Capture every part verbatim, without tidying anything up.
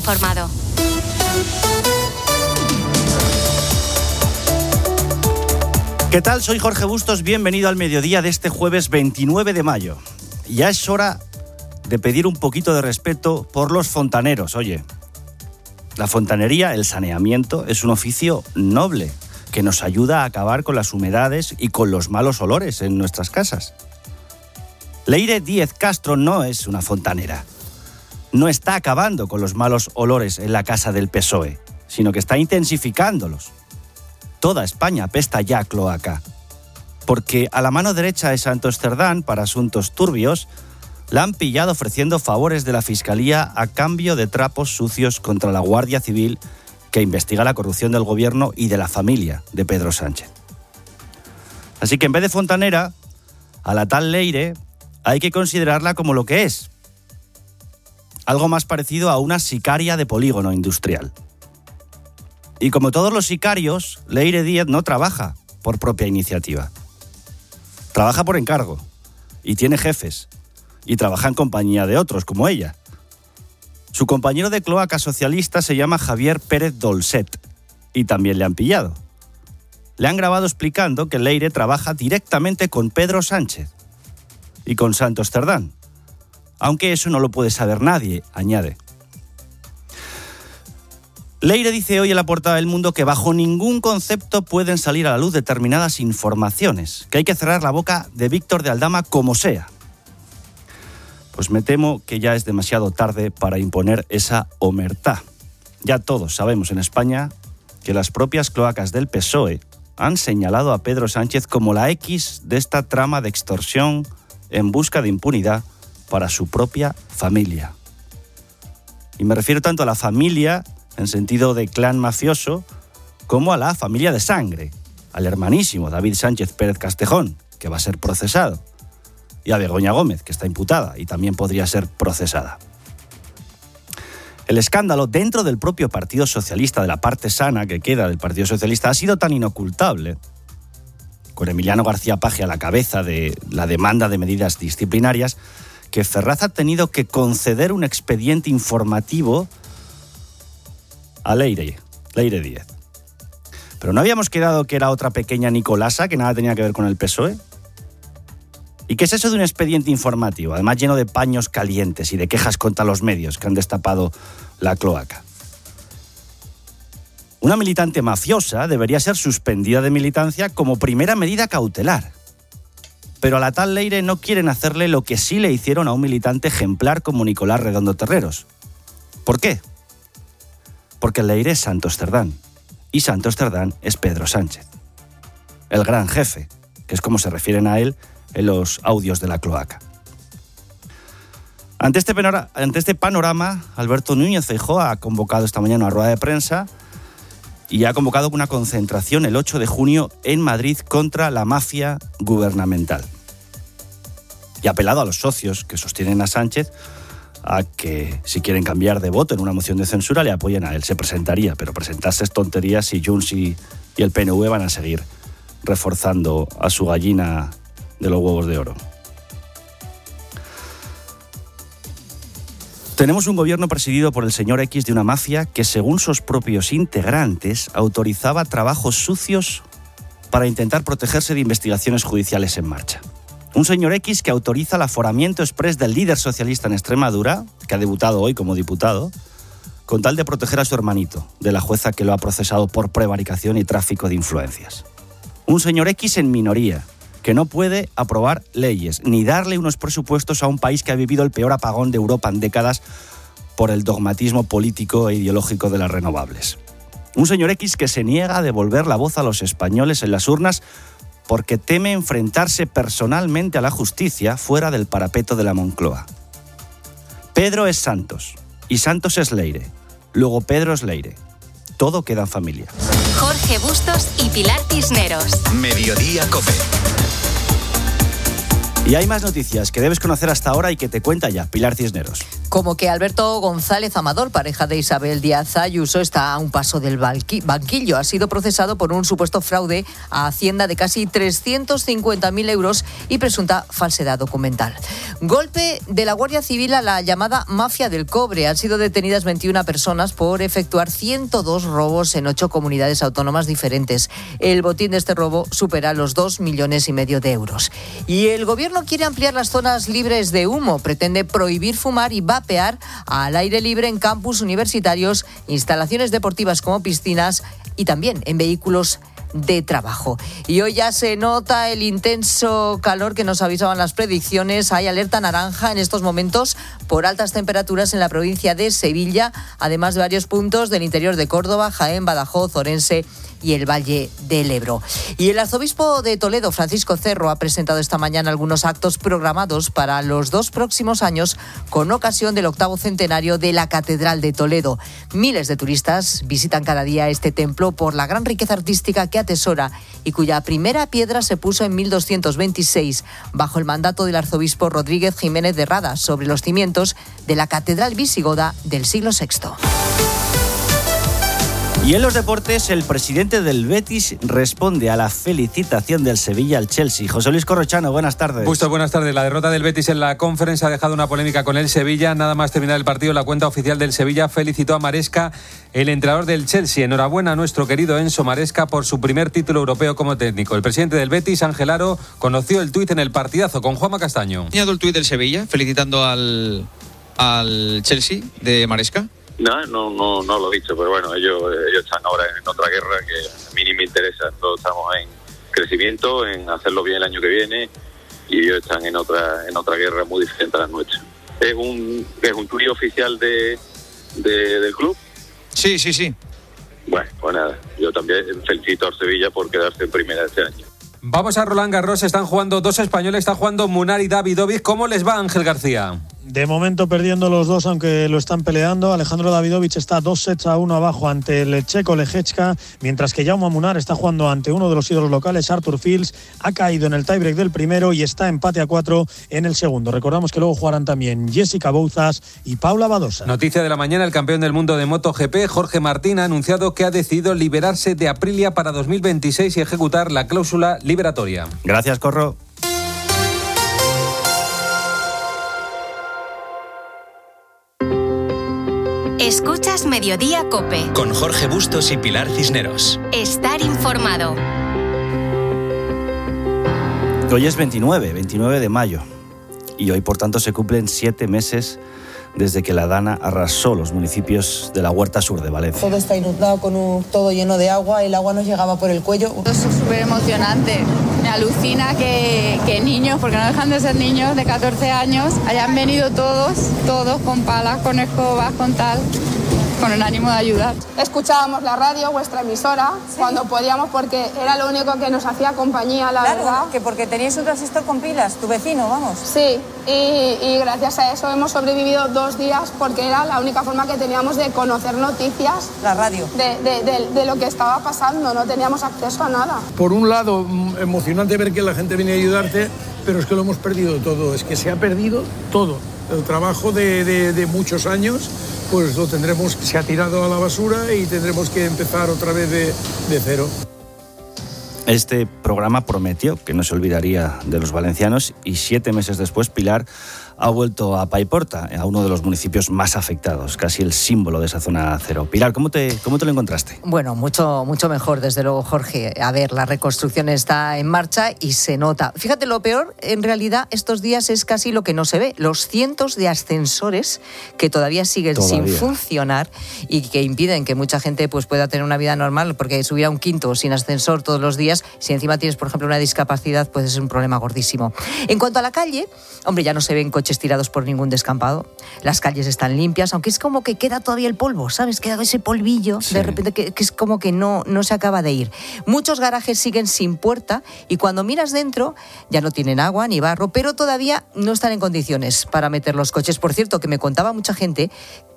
informado. ¿Qué tal? Soy Jorge Bustos, bienvenido al mediodía de este jueves veintinueve de mayo. Ya es hora de pedir un poquito de respeto por los fontaneros. Oye, la fontanería, el saneamiento, es un oficio noble que nos ayuda a acabar con las humedades y con los malos olores en nuestras casas. Leire Díez Castro no es una fontanera. No está acabando con los malos olores en la casa del P S O E, sino que está intensificándolos. Toda España apesta ya a cloaca, porque a la mano derecha de Santos Cerdán, para asuntos turbios, la han pillado ofreciendo favores de la Fiscalía a cambio de trapos sucios contra la Guardia Civil, que investiga la corrupción del gobierno y de la familia de Pedro Sánchez. Así que en vez de fontanera, a la tal Leire hay que considerarla como lo que es: algo más parecido a una sicaria de polígono industrial. Y como todos los sicarios, Leire Díez no trabaja por propia iniciativa. Trabaja por encargo, y tiene jefes, y trabaja en compañía de otros, como ella. Su compañero de cloaca socialista se llama Javier Pérez Dolcet, y también le han pillado. Le han grabado explicando que Leire trabaja directamente con Pedro Sánchez y con Santos Cerdán, aunque eso no lo puede saber nadie, añade. Leire dice hoy en la portada del Mundo que bajo ningún concepto pueden salir a la luz determinadas informaciones, que hay que cerrar la boca de Víctor de Aldama como sea. Pues me temo que ya es demasiado tarde para imponer esa omertá. Ya todos sabemos en España que las propias cloacas del P S O E han señalado a Pedro Sánchez como la X de esta trama de extorsión en busca de impunidad para su propia familia. Y me refiero tanto a la familia en sentido de clan mafioso, como a la familia de sangre, al hermanísimo David Sánchez Pérez Castejón, que va a ser procesado, y a Begoña Gómez, que está imputada y también podría ser procesada. El escándalo dentro del propio Partido Socialista, de la parte sana que queda del Partido Socialista, ha sido tan inocultable, con Emiliano García Paje a la cabeza de la demanda de medidas disciplinarias, que Ferraz ha tenido que conceder un expediente informativo a Leire, Leire Díez. ¿Pero no habíamos quedado que era otra pequeña Nicolasa que nada tenía que ver con el P S O E? ¿Y qué es eso de un expediente informativo, además lleno de paños calientes y de quejas contra los medios que han destapado la cloaca? Una militante mafiosa debería ser suspendida de militancia como primera medida cautelar. Pero a la tal Leire no quieren hacerle lo que sí le hicieron a un militante ejemplar como Nicolás Redondo Terreros. ¿Por qué? Porque Leire es Santos Cerdán, y Santos Cerdán es Pedro Sánchez, el gran jefe, que es como se refieren a él en los audios de la cloaca. Ante este, penora, ante este panorama, Alberto Núñez Feijóo ha convocado esta mañana una rueda de prensa y ha convocado una concentración el ocho de junio en Madrid contra la mafia gubernamental. Y ha apelado a los socios que sostienen a Sánchez a que, si quieren cambiar de voto en una moción de censura, le apoyen a él. Se presentaría, pero presentarse es tontería si Junts y, y el P N V van a seguir reforzando a su gallina de los huevos de oro. Tenemos un gobierno presidido por el señor X de una mafia que, según sus propios integrantes, autorizaba trabajos sucios para intentar protegerse de investigaciones judiciales en marcha. Un señor X que autoriza el aforamiento exprés del líder socialista en Extremadura, que ha debutado hoy como diputado, con tal de proteger a su hermanito de la jueza que lo ha procesado por prevaricación y tráfico de influencias. Un señor X en minoría, que no puede aprobar leyes ni darle unos presupuestos a un país que ha vivido el peor apagón de Europa en décadas por el dogmatismo político e ideológico de las renovables. Un señor X que se niega a devolver la voz a los españoles en las urnas porque teme enfrentarse personalmente a la justicia fuera del parapeto de la Moncloa. Pedro es Santos y Santos es Leire. Luego Pedro es Leire. Todo queda en familia. Jorge Bustos y Pilar Cisneros. Mediodía COPE. Y hay más noticias que debes conocer hasta ahora y que te cuenta ya Pilar Cisneros. Como que Alberto González Amador, pareja de Isabel Díaz Ayuso, está a un paso del banquillo. Ha sido procesado por un supuesto fraude a Hacienda de casi trescientos cincuenta mil euros y presunta falsedad documental. Golpe de la Guardia Civil a la llamada mafia del cobre. Han sido detenidas veintiuna personas por efectuar ciento dos robos en ocho comunidades autónomas diferentes. El botín de este robo supera los dos millones y medio de euros. Y el gobierno quiere ampliar las zonas libres de humo. Pretende prohibir fumar y vapear al aire libre en campus universitarios, instalaciones deportivas como piscinas y también en vehículos de trabajo. Y hoy ya se nota el intenso calor que nos avisaban las predicciones. Hay alerta naranja en estos momentos por altas temperaturas en la provincia de Sevilla, además de varios puntos del interior de Córdoba, Jaén, Badajoz, Orense y el Valle del Ebro. Y el arzobispo de Toledo, Francisco Cerro, ha presentado esta mañana algunos actos programados para los dos próximos años con ocasión del octavo centenario de la Catedral de Toledo. Miles de turistas visitan cada día este templo por la gran riqueza artística que atesora y cuya primera piedra se puso en mil doscientos veintiséis bajo el mandato del arzobispo Rodríguez Jiménez de Rada sobre los cimientos de la Catedral visigoda del siglo sexto. Y en los deportes, el presidente del Betis responde a la felicitación del Sevilla al Chelsea. José Luis Corrochano, buenas tardes. Justo, buenas tardes. La derrota del Betis en la Conference ha dejado una polémica con el Sevilla. Nada más terminar el partido, la cuenta oficial del Sevilla felicitó a Maresca, el entrenador del Chelsea. Enhorabuena a nuestro querido Enzo Maresca por su primer título europeo como técnico. El presidente del Betis, Ángel Aro, conoció el tuit en el partidazo con Juanma Castaño. ¿Añado el tuit del Sevilla felicitando al, al Chelsea de Maresca? No, no, no, no lo he dicho, pero bueno, ellos, ellos están ahora en otra guerra que a mí ni me interesa. Nosotros estamos en crecimiento, en hacerlo bien el año que viene, y ellos están en otra en otra guerra muy diferente a la nuestra. ¿Es un es un tuit oficial de, de del club? Sí, sí, sí. Bueno, pues nada, yo también felicito al Sevilla por quedarse en primera este año. Vamos a Roland Garros, están jugando dos españoles, está jugando Munar y Davidovich. ¿Cómo les va, Ángel García? De momento perdiendo los dos, aunque lo están peleando. Alejandro Davidovich está dos sets a uno abajo ante el checo Leječka, mientras que Jaume Munar está jugando ante uno de los ídolos locales, Arthur Fils. Ha caído en el tiebreak del primero y está empate a cuatro en el segundo. Recordamos que luego jugarán también Jessica Bouzas y Paula Badosa. Noticia de la mañana, el campeón del mundo de MotoGP, Jorge Martín, ha anunciado que ha decidido liberarse de Aprilia para dos mil veintiséis y ejecutar la cláusula liberatoria. Gracias, Corro. Escuchas Mediodía COPE. Con Jorge Bustos y Pilar Cisneros. Estar informado. Hoy es veintinueve, veintinueve de mayo. Y hoy, por tanto, se cumplen siete meses desde que la Dana arrasó los municipios de la Huerta Sur de Valencia. Todo está inundado, con un, todo lleno de agua, el agua nos llegaba por el cuello. Es súper emocionante. Me alucina que, que niños, porque no dejan de ser niños de catorce años, hayan venido todos, todos con palas, con escobas, con tal, con el ánimo de ayudar. Escuchábamos la radio, vuestra emisora, ¿sí? Cuando podíamos, porque era lo único que nos hacía compañía, la claro, verdad. Que porque teníais un transistor con pilas, tu vecino, vamos. Sí, y, y gracias a eso hemos sobrevivido dos días, porque era la única forma que teníamos de conocer noticias. La radio. De, de, de, de lo que estaba pasando, no teníamos acceso a nada. Por un lado, emocionante ver que la gente viene a ayudarte, pero es que lo hemos perdido todo, es que se ha perdido todo. El trabajo de, de, de muchos años, pues lo tendremos, se ha tirado a la basura y tendremos que empezar otra vez de, de cero. Este programa prometió que no se olvidaría de los valencianos y siete meses después Pilar ha vuelto a Paiporta, a uno de los municipios más afectados, casi el símbolo de esa zona cero. Pilar, ¿cómo te, cómo te lo encontraste? Bueno, mucho, mucho mejor, desde luego, Jorge. A ver, la reconstrucción está en marcha y se nota. Fíjate, lo peor, en realidad, estos días es casi lo que no se ve. Los cientos de ascensores que todavía siguen todavía. sin funcionar y que impiden que mucha gente pues, pueda tener una vida normal, porque subir a un quinto sin ascensor todos los días, si encima tienes, por ejemplo, una discapacidad, pues es un problema gordísimo. En cuanto a la calle, hombre, ya no se ven coches tirados por ningún descampado. Las calles están limpias, aunque es como que queda todavía el polvo, ¿sabes? Queda ese polvillo, sí. de repente, que, que es como que no, no se acaba de ir. Muchos garajes siguen sin puerta y cuando miras dentro ya no tienen agua ni barro, pero todavía no están en condiciones para meter los coches. Por cierto, que me contaba mucha gente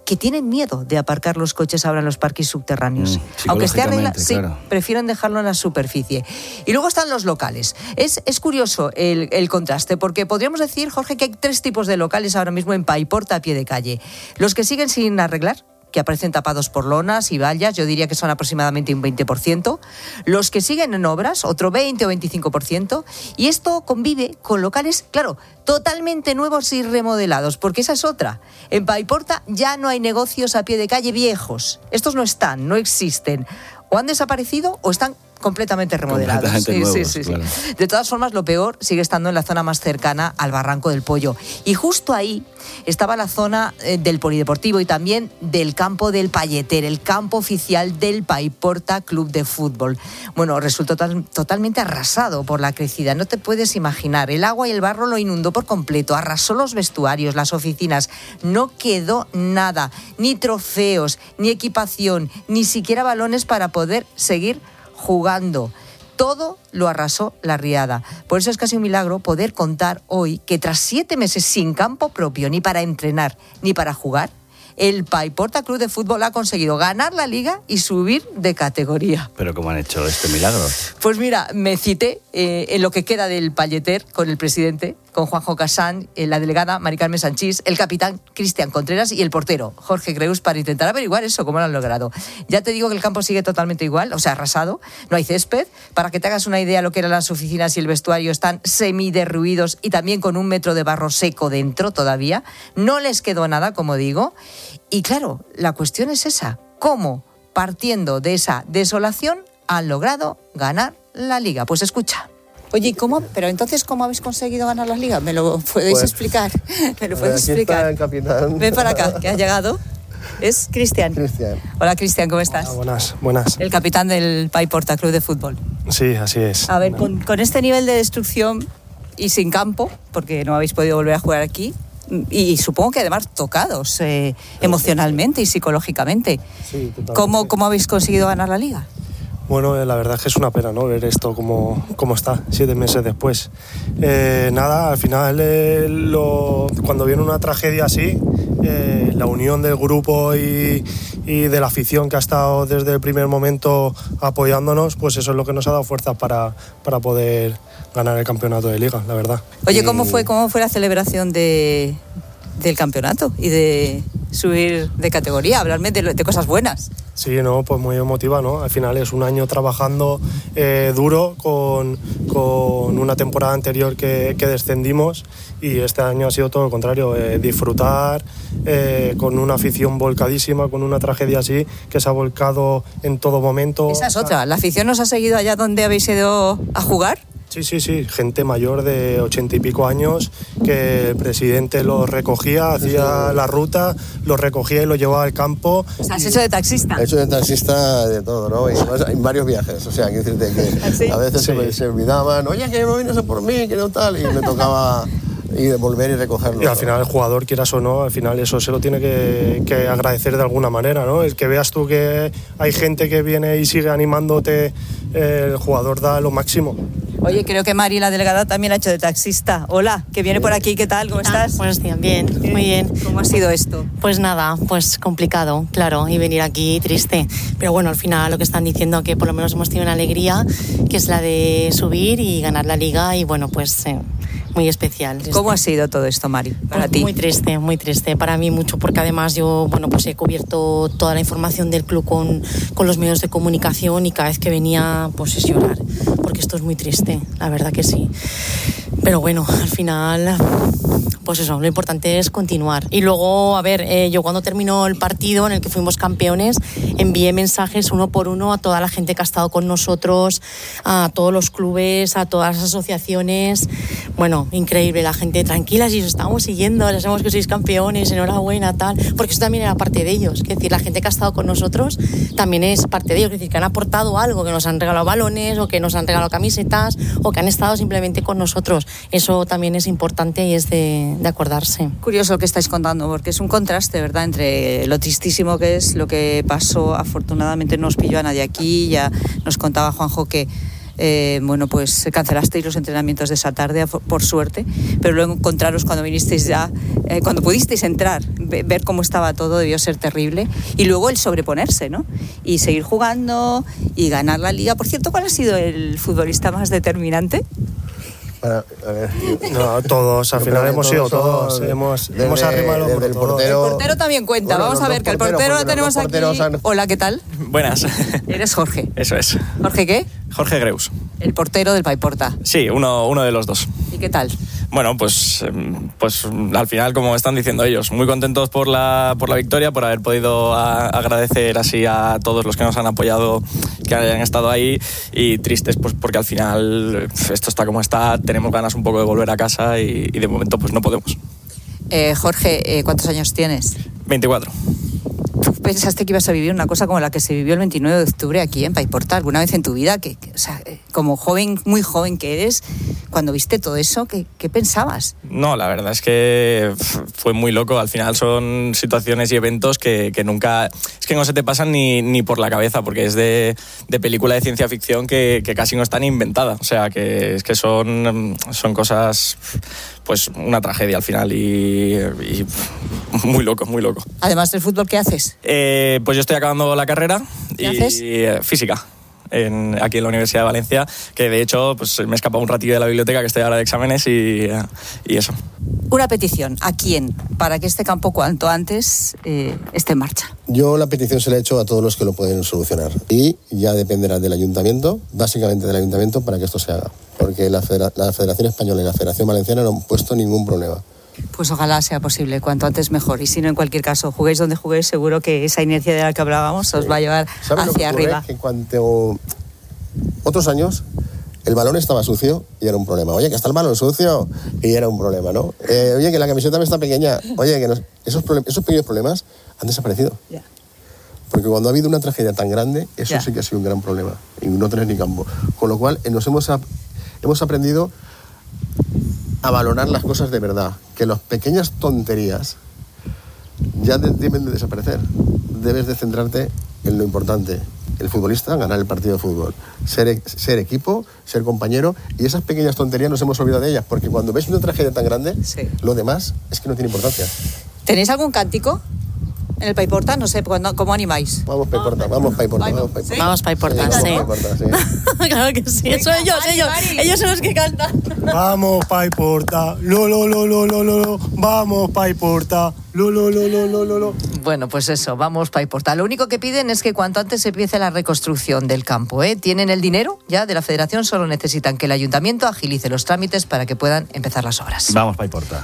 que tienen miedo de aparcar los coches ahora en los parques subterráneos. Mm, Aunque esté arreglado, sí, claro. prefieren dejarlo en la superficie. Y luego están los locales. Es, es curioso el, el contraste, porque podríamos decir, Jorge, que hay tres tipos de locales ahora mismo en Paiporta a pie de calle. Los que siguen sin arreglar, que aparecen tapados por lonas y vallas, yo diría que son aproximadamente un veinte por ciento. Los que siguen en obras, otro veinte o veinticinco por ciento. Y esto convive con locales, claro, totalmente nuevos y remodelados, porque esa es otra. En Paiporta ya no hay negocios a pie de calle viejos. Estos no están, no existen. O han desaparecido o están completamente remodelados. Completamente sí, nuevos, sí, sí, claro. sí. De todas formas, lo peor sigue estando en la zona más cercana al Barranco del Pollo. Y justo ahí estaba la zona eh, del polideportivo y también del campo del Palleter, el campo oficial del Paiporta Club de Fútbol. Bueno, resultó tal, totalmente arrasado por la crecida. No te puedes imaginar. El agua y el barro lo inundó por completo, arrasó los vestuarios, las oficinas. No quedó nada, ni trofeos, ni equipación, ni siquiera balones para poder seguir jugando. Todo lo arrasó la riada. Por eso es casi un milagro poder contar hoy que tras siete meses sin campo propio, ni para entrenar, ni para jugar, el Paiporta Club de Fútbol ha conseguido ganar la Liga y subir de categoría. ¿Pero cómo han hecho este milagro? Pues mira, me cité eh, en lo que queda del Palleter con el presidente, con Juanjo Casán, eh, la delegada Mari Carmen Sanchís, el capitán Cristian Contreras y el portero Jorge Creus para intentar averiguar eso, cómo lo han logrado. Ya te digo que el campo sigue totalmente igual, o sea, arrasado, no hay césped. Para que te hagas una idea, lo que eran las oficinas y el vestuario están semiderruidos y también con un metro de barro seco dentro todavía. No les quedó nada, como digo. Y claro, la cuestión es esa, ¿cómo, partiendo de esa desolación, han logrado ganar la Liga? Pues escucha. Oye, ¿cómo? Pero entonces, ¿cómo habéis conseguido ganar la Liga? ¿Me lo podéis pues, explicar? ¿Me lo puedes aquí explicar? Está el capitán. Ven para acá, que has llegado. Es Cristian. Cristian. Hola, Cristian, ¿cómo estás? Hola, buenas, buenas. El capitán del Paiporta Club de Fútbol. Sí, así es. A ver, con, con este nivel de destrucción y sin campo, porque no habéis podido volver a jugar aquí, y, y supongo que además tocados eh, emocionalmente y psicológicamente. Sí, totalmente. ¿Cómo, ¿Cómo habéis conseguido ganar la Liga? Bueno, la verdad es que es una pena, ¿no?, ver esto como, como está, siete meses después. Eh, nada, al final, eh, lo, cuando viene una tragedia así, eh, la unión del grupo y, y de la afición que ha estado desde el primer momento apoyándonos, pues eso es lo que nos ha dado fuerza para, para poder ganar el campeonato de Liga, la verdad. Oye, ¿cómo fue, cómo fue la celebración de, del campeonato y de subir de categoría? Hablarme de, de cosas buenas. Sí, no, pues muy emotiva, ¿no? Al final es un año trabajando eh, duro con, con una temporada anterior que, que descendimos, y este año ha sido todo lo contrario, eh, disfrutar eh, con una afición volcadísima, con una tragedia así que se ha volcado en todo momento. Esa es otra, ¿la afición nos ha seguido allá donde habéis ido a jugar? Sí, sí, sí, gente mayor de ochenta y pico años que el presidente los recogía, hacía la ruta, los recogía y los llevaba al campo. O sea, has hecho de taxista. He hecho de taxista de todo, ¿no? Y además, en varios viajes, o sea, quiero decirte que ¿sí? A veces sí. se, se olvidaban, oye, que no vienes a por mí, que no tal, y me tocaba y devolver y recogerlo. Y al final el jugador, quieras o no, al final eso se lo tiene que, que agradecer de alguna manera, ¿no? El que veas tú que hay gente que viene y sigue animándote, eh, el jugador da lo máximo. Oye, creo que Mari, la delegada, también ha hecho de taxista. Hola, que viene por aquí, ¿qué tal? ¿Cómo estás? Ah, buenos días, bien, ¿Eh? muy bien. ¿Cómo ha sido esto? Pues nada, pues complicado, claro, y venir aquí triste. Pero bueno, al final lo que están diciendo, que por lo menos hemos tenido una alegría, que es la de subir y ganar la Liga, y bueno, pues eh, muy especial. ¿Cómo ha sido todo esto, Mari, para pues ti? Muy triste, muy triste. Para mí mucho, porque además yo, bueno, pues he cubierto toda la información del club con, con los medios de comunicación, y cada vez que venía, pues es llorar, porque esto es muy triste, la verdad que sí. Pero bueno, al final, pues eso, lo importante es continuar. Y luego, a ver, eh, yo cuando terminó el partido en el que fuimos campeones, envié mensajes uno por uno a toda la gente que ha estado con nosotros, a todos los clubes, a todas las asociaciones. Bueno, increíble, la gente tranquila, si os estamos siguiendo, ya sabemos que sois campeones, enhorabuena, tal, porque eso también era parte de ellos. Es decir, la gente que ha estado con nosotros también es parte de ellos, es decir, que han aportado algo, que nos han regalado balones, o que nos han regalado camisetas, o que han estado simplemente con nosotros. Eso también es importante y es de, de acordarse. Curioso lo que estáis contando, porque es un contraste, ¿verdad?, entre lo tristísimo que es lo que pasó. Afortunadamente no nos pilló a nadie aquí, ya nos contaba Juanjo que eh, bueno, pues cancelasteis los entrenamientos de esa tarde, por, por suerte, pero luego encontraros cuando vinisteis ya, eh, cuando pudisteis entrar, ve, ver cómo estaba todo, debió ser terrible, y luego el sobreponerse, ¿no? Y seguir jugando y ganar la Liga. Por cierto, ¿cuál ha sido el futbolista más determinante? Para, a ver, no, todos, al final hemos sido todos, todos hemos, desde, hemos arrimado por el todos. portero. El portero también cuenta, Bueno, vamos a ver, que el portero lo tenemos aquí. Han... Hola, ¿qué tal? Buenas. Eres Jorge. Eso es. ¿Jorge qué? Jorge Greus. El portero del Paiporta. Sí, uno, uno de los dos. ¿Y qué tal? Bueno, pues, pues al final, como están diciendo ellos, muy contentos por la, por la victoria, por haber podido a, agradecer así a todos los que nos han apoyado, que hayan estado ahí, y tristes pues porque al final esto está como está, tenemos ganas un poco de volver a casa y, y de momento pues no podemos. Eh, Jorge, eh, ¿cuántos años tienes? veinticuatro. ¿Tú pensaste que ibas a vivir una cosa como la que se vivió el veintinueve de octubre aquí en Paiporta alguna vez en tu vida? Que, que, o sea, como joven, muy joven que eres, cuando viste todo eso, ¿qué, qué pensabas? No, la verdad es que fue muy loco. Al final son situaciones y eventos que, que nunca... Es que no se te pasan ni, ni por la cabeza, porque es de, de película de ciencia ficción que, que casi no está ni inventada. O sea, que es que son, son cosas... Pues una tragedia al final y, y muy loco, muy loco. Además del fútbol, ¿qué haces? Eh, pues yo estoy acabando la carrera. ¿Qué y, haces? Y, eh, física. En, aquí en la Universidad de Valencia, que de hecho pues me he escapado un ratillo de la biblioteca, que estoy ahora de exámenes y, y eso. Una petición, ¿a quién? Para que este campo cuanto antes eh, esté en marcha. Yo la petición se la he hecho a todos los que lo pueden solucionar y ya dependerá del ayuntamiento, básicamente del ayuntamiento, para que esto se haga. Porque la, Federa- la Federación Española y la Federación Valenciana no han puesto ningún problema. Pues ojalá sea posible, cuanto antes mejor. Y si no, en cualquier caso, juguéis donde juguéis, seguro que esa inercia de la que hablábamos os va a llevar ¿Sabes lo que hacia ocurre? arriba. Que cuando otros años el balón estaba sucio y era un problema. Oye, que está el balón sucio y era un problema, ¿no? Eh, oye, que la camiseta me está pequeña. Oye, que nos... esos, problem- esos pequeños problemas han desaparecido. Yeah. Porque cuando ha habido una tragedia tan grande, eso Yeah. sí que ha sido un gran problema. Y no tener ni campo. Con lo cual, eh, nos hemos, ap- hemos aprendido a valorar las cosas de verdad. Que las pequeñas tonterías ya de- deben de desaparecer. Debes de centrarte en lo importante. El futbolista, ganar el partido de fútbol. Ser, e- ser equipo, ser compañero. Y esas pequeñas tonterías nos hemos olvidado de ellas. Porque cuando ves una tragedia tan grande, sí. lo demás es que no tiene importancia. ¿Tenéis algún cántico en el Paiporta? No sé, ¿cuándo- ¿cómo animáis? Vamos Paiporta, vamos Paiporta, vamos Paiporta. Vamos Paiporta, Sí, sí. vamos Paiporta, sí. Claro que sí, eso ellos, ellos, ellos son los que cantan. Vamos Paiporta, lo lo lo lo lo lo, lo. Vamos Paiporta, lo lo lo lo lo lo lo. Bueno, pues eso, vamos Paiporta. Lo único que piden es que cuanto antes se empiece la reconstrucción del campo, ¿eh? Tienen el dinero ya de la federación, solo necesitan que el ayuntamiento agilice los trámites para que puedan empezar las obras. Vamos Paiporta.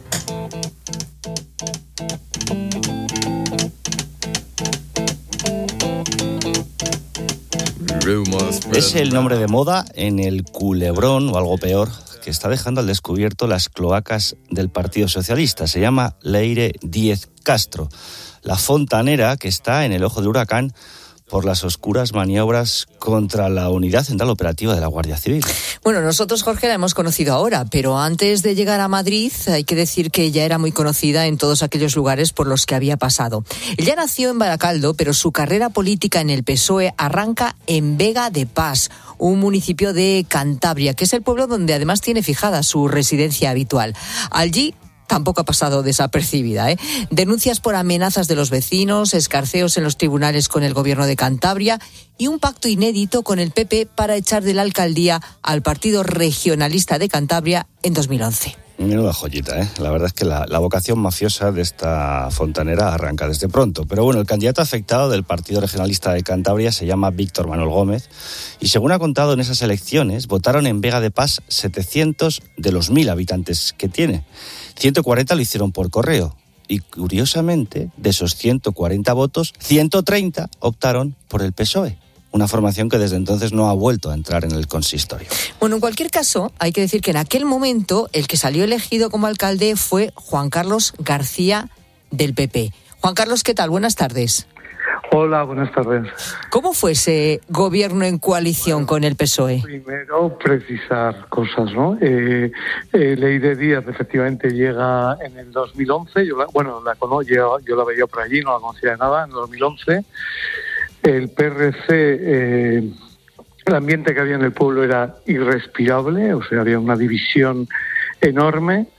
Es el nombre de moda en el culebrón o algo peor que está dejando al descubierto las cloacas del Partido Socialista. Se llama Leire Díez Castro, la fontanera que está en el ojo del huracán por las oscuras maniobras contra la Unidad Central Operativa de la Guardia Civil. Bueno, nosotros, Jorge, la hemos conocido ahora, pero antes de llegar a Madrid hay que decir que ella era muy conocida en todos aquellos lugares por los que había pasado. Ella nació en Baracaldo, pero su carrera política en el P S O E arranca en Vega de Pas, un municipio de Cantabria, que es el pueblo donde además tiene fijada su residencia habitual. Allí tampoco ha pasado desapercibida, ¿eh? Denuncias por amenazas de los vecinos, escarceos en los tribunales con el gobierno de Cantabria y un pacto inédito con el P P para echar de la alcaldía al Partido Regionalista de Cantabria en dos mil once. Menuda joyita, ¿eh? La verdad es que la, la vocación mafiosa de esta fontanera arranca desde pronto. Pero bueno, el candidato afectado del Partido Regionalista de Cantabria se llama Víctor Manuel Gómez y según ha contado en esas elecciones, votaron en Vega de Pas setecientos de los mil habitantes que tiene. ciento cuarenta lo hicieron por correo y, curiosamente, de esos ciento cuarenta votos, ciento treinta optaron por el P S O E. Una formación que desde entonces no ha vuelto a entrar en el consistorio. Bueno, en cualquier caso, hay que decir que en aquel momento el que salió elegido como alcalde fue Juan Carlos García del P P. Juan Carlos, ¿qué tal? Buenas tardes. Hola, buenas tardes. ¿Cómo fue ese gobierno en coalición con el P S O E? Primero, precisar cosas, ¿no? Eh, eh, Leire Díaz efectivamente llega en el dos mil once. Yo la, bueno, la conozco, yo, yo la veía por allí, no la conocía de nada, en el dos mil once. El P R C eh, El ambiente que había en el pueblo era irrespirable, o sea, había una división enorme.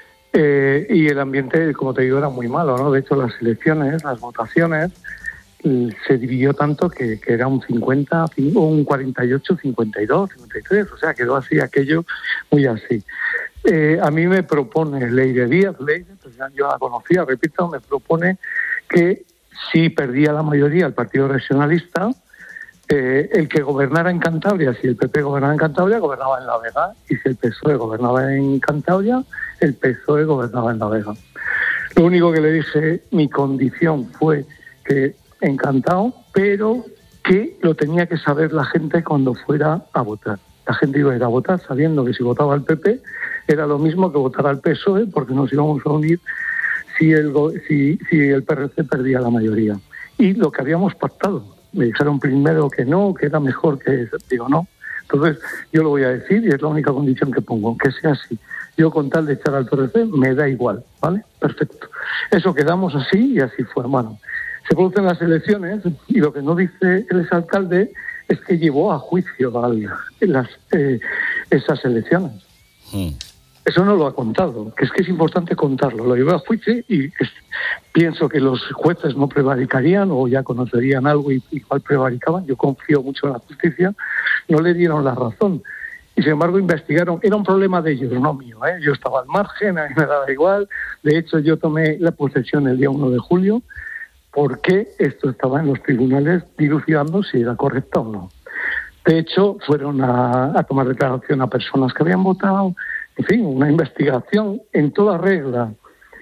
Eh, y el ambiente, como te digo, era muy malo, ¿no? De hecho, las elecciones, las votaciones, se dividió tanto que, que era un cincuenta, un cuarenta y ocho, cincuenta y dos, cincuenta y tres, o sea, quedó así aquello muy así. Eh, a mí me propone Leire Díaz, Leire, pues ya yo la conocía, repito, me propone que si perdía la mayoría el Partido Regionalista, eh, el que gobernara en Cantabria, si el P P gobernaba en Cantabria, gobernaba en La Vega, y si el P S O E gobernaba en Cantabria, el P S O E gobernaba en La Vega. Lo único que le dije, mi condición fue que encantado, pero que lo tenía que saber la gente cuando fuera a votar. La gente iba a ir a votar sabiendo que si votaba al P P era lo mismo que votar al P S O E, porque nos íbamos a unir si el, si, si el P R C perdía la mayoría. Y lo que habíamos pactado, me dijeron primero que no, que era mejor que... Digo, no. Entonces, yo lo voy a decir y es la única condición que pongo, que sea así. Yo con tal de echar al P R C me da igual, ¿vale? Perfecto. Eso quedamos así y así fue, hermano. Se producen las elecciones y lo que no dice el exalcalde es que llevó a juicio a las, eh, esas elecciones. Mm. Eso no lo ha contado, que es que es importante contarlo. Lo llevó a juicio y es, pienso que los jueces no prevaricarían o ya conocerían algo y igual prevaricaban. Yo confío mucho en la justicia. No le dieron la razón. Y sin embargo investigaron. Era un problema de ellos, no mío, ¿eh? Yo estaba al margen, a mí me daba igual. De hecho, yo tomé la posesión el día uno de julio porque esto estaba en los tribunales dilucidando si era correcto o no. De hecho, fueron a, a tomar declaración a personas que habían votado, en fin, una investigación en toda regla.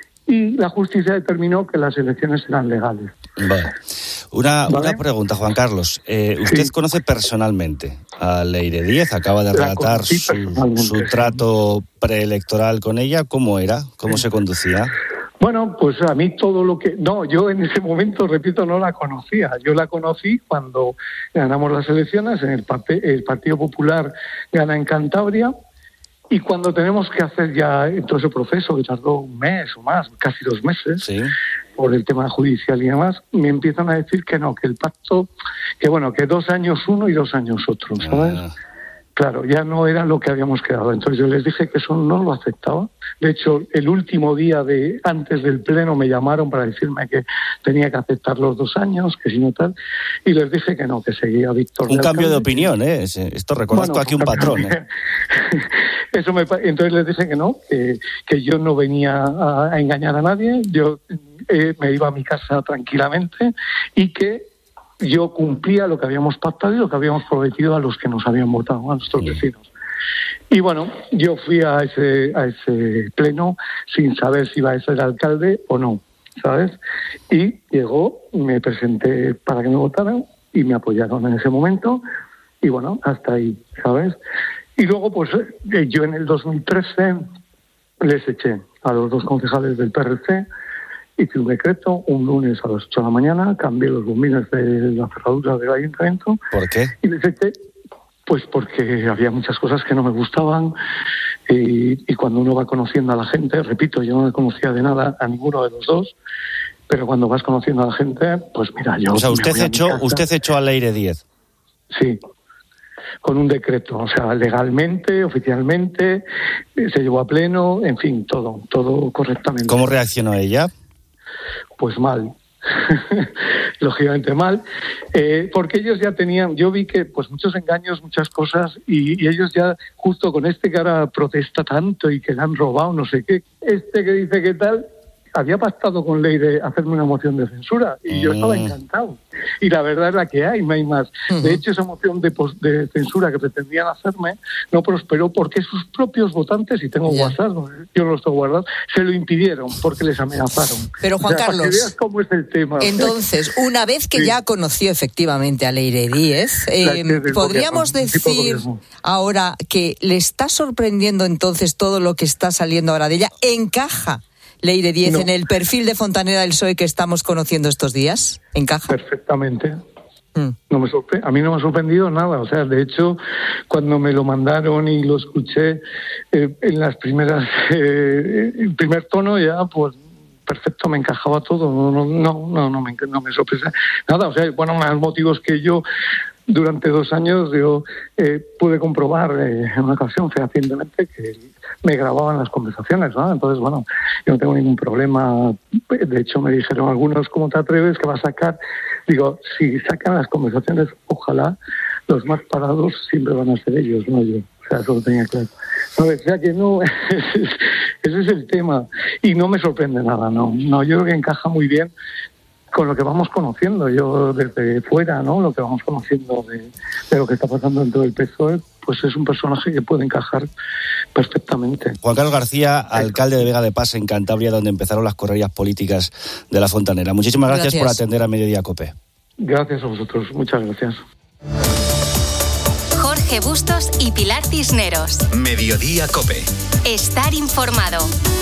Y la justicia determinó que las elecciones eran legales. Vale. Una, ¿Vale? una pregunta, Juan Carlos. Eh, ¿Usted sí. conoce personalmente a Leire Díaz? Acaba de relatar su, su trato preelectoral con ella. ¿Cómo era? ¿Cómo se conducía? Bueno, pues a mí todo lo que... No, yo en ese momento, repito, no la conocía. Yo la conocí cuando ganamos las elecciones, en el, part- el Partido Popular gana en Cantabria, y cuando tenemos que hacer ya todo ese proceso, que tardó un mes o más, casi dos meses, sí. por el tema judicial y demás, me empiezan a decir que no, que el pacto, que bueno, que dos años uno y dos años otro, ¿sabes? Ah. Claro, ya no era lo que habíamos quedado. Entonces yo les dije que eso no lo aceptaba. De hecho, el último día de antes del pleno me llamaron para decirme que tenía que aceptar los dos años, que si no tal, y les dije que no, que seguía Víctor. Un cambio de opinión, ¿eh? Esto reconozco bueno, aquí un patrón, ¿eh? Eso me, entonces les dije que no, que, que yo no venía a, a engañar a nadie, yo eh, me iba a mi casa tranquilamente y que yo cumplía lo que habíamos pactado y lo que habíamos prometido a los que nos habían votado, a nuestros sí. vecinos. Y bueno, yo fui a ese a ese pleno sin saber si iba a ser alcalde o no, ¿sabes? Y llegó, me presenté para que me votaran y me apoyaron en ese momento y bueno, hasta ahí, ¿sabes? Y luego, pues yo en el dos mil trece les eché a los dos concejales del P R C. Hice un decreto un lunes a las ocho de la mañana, cambié los bombines de la cerradura del ayuntamiento. ¿Por qué? Y les eché, pues porque había muchas cosas que no me gustaban y, y cuando uno va conociendo a la gente, repito, yo no me conocía de nada a ninguno de los dos, pero cuando vas conociendo a la gente, pues mira, yo... O sea, usted echó, usted echó a Leire Díaz. Sí, con un decreto, o sea, legalmente, oficialmente, se llevó a pleno, en fin, todo, todo correctamente. ¿Cómo reaccionó ella? Pues mal, lógicamente mal, eh, porque ellos ya tenían, yo vi que pues muchos engaños, muchas cosas, y, y ellos ya, justo con este que ahora protesta tanto y que le han robado, no sé qué, este que dice que tal, había pactado con ley de hacerme una moción de censura y mm. yo estaba encantado. Y la verdad es la que hay, no hay más. Uh-huh. De hecho, esa moción de, pos- de censura que pretendían hacerme no prosperó porque sus propios votantes, y tengo yeah. WhatsApp, yo no los tengo guardados, se lo impidieron porque les amenazaron. Pero Juan o sea, Carlos, para que veas cómo es el tema. Entonces, una vez que sí. ya conoció efectivamente a Leire Díaz, eh, ¿podríamos decir ahora que le está sorprendiendo entonces todo lo que está saliendo ahora de ella? ¿Encaja Leire Díaz no. en el perfil de fontanera del P S O E que estamos conociendo estos días? ¿Encaja? Perfectamente. Mm. No me sorpre- a mí no me ha sorprendido nada. O sea, de hecho, cuando me lo mandaron y lo escuché eh, en las primeras, eh, el primer tono ya, pues perfecto, me encajaba todo. No, no, no, no, no me, no me sorprende nada. O sea, bueno, más motivos que yo durante dos años yo eh, pude comprobar eh, en una ocasión fehacientemente que me grababan las conversaciones, ¿no? Entonces, bueno, yo no tengo ningún problema. De hecho, me dijeron algunos, ¿cómo te atreves que va a sacar? Digo, si sacan las conversaciones, ojalá los más parados siempre van a ser ellos, no yo. O sea, eso lo tenía claro. ¿Sabes? O sea que no, ese es, ese es el tema. Y no me sorprende nada, no. No, yo creo que encaja muy bien con lo que vamos conociendo, yo desde fuera, ¿no? Lo que vamos conociendo de, de lo que está pasando dentro del P S O E, pues es un personaje que puede encajar perfectamente. Juan Carlos García, alcalde de Vega de Pas, en Cantabria, donde empezaron las correrías políticas de la Fontanera. Muchísimas gracias, gracias por atender a Mediodía COPE. Gracias a vosotros, muchas gracias. Jorge Bustos y Pilar Cisneros. Mediodía COPE. Estar informado.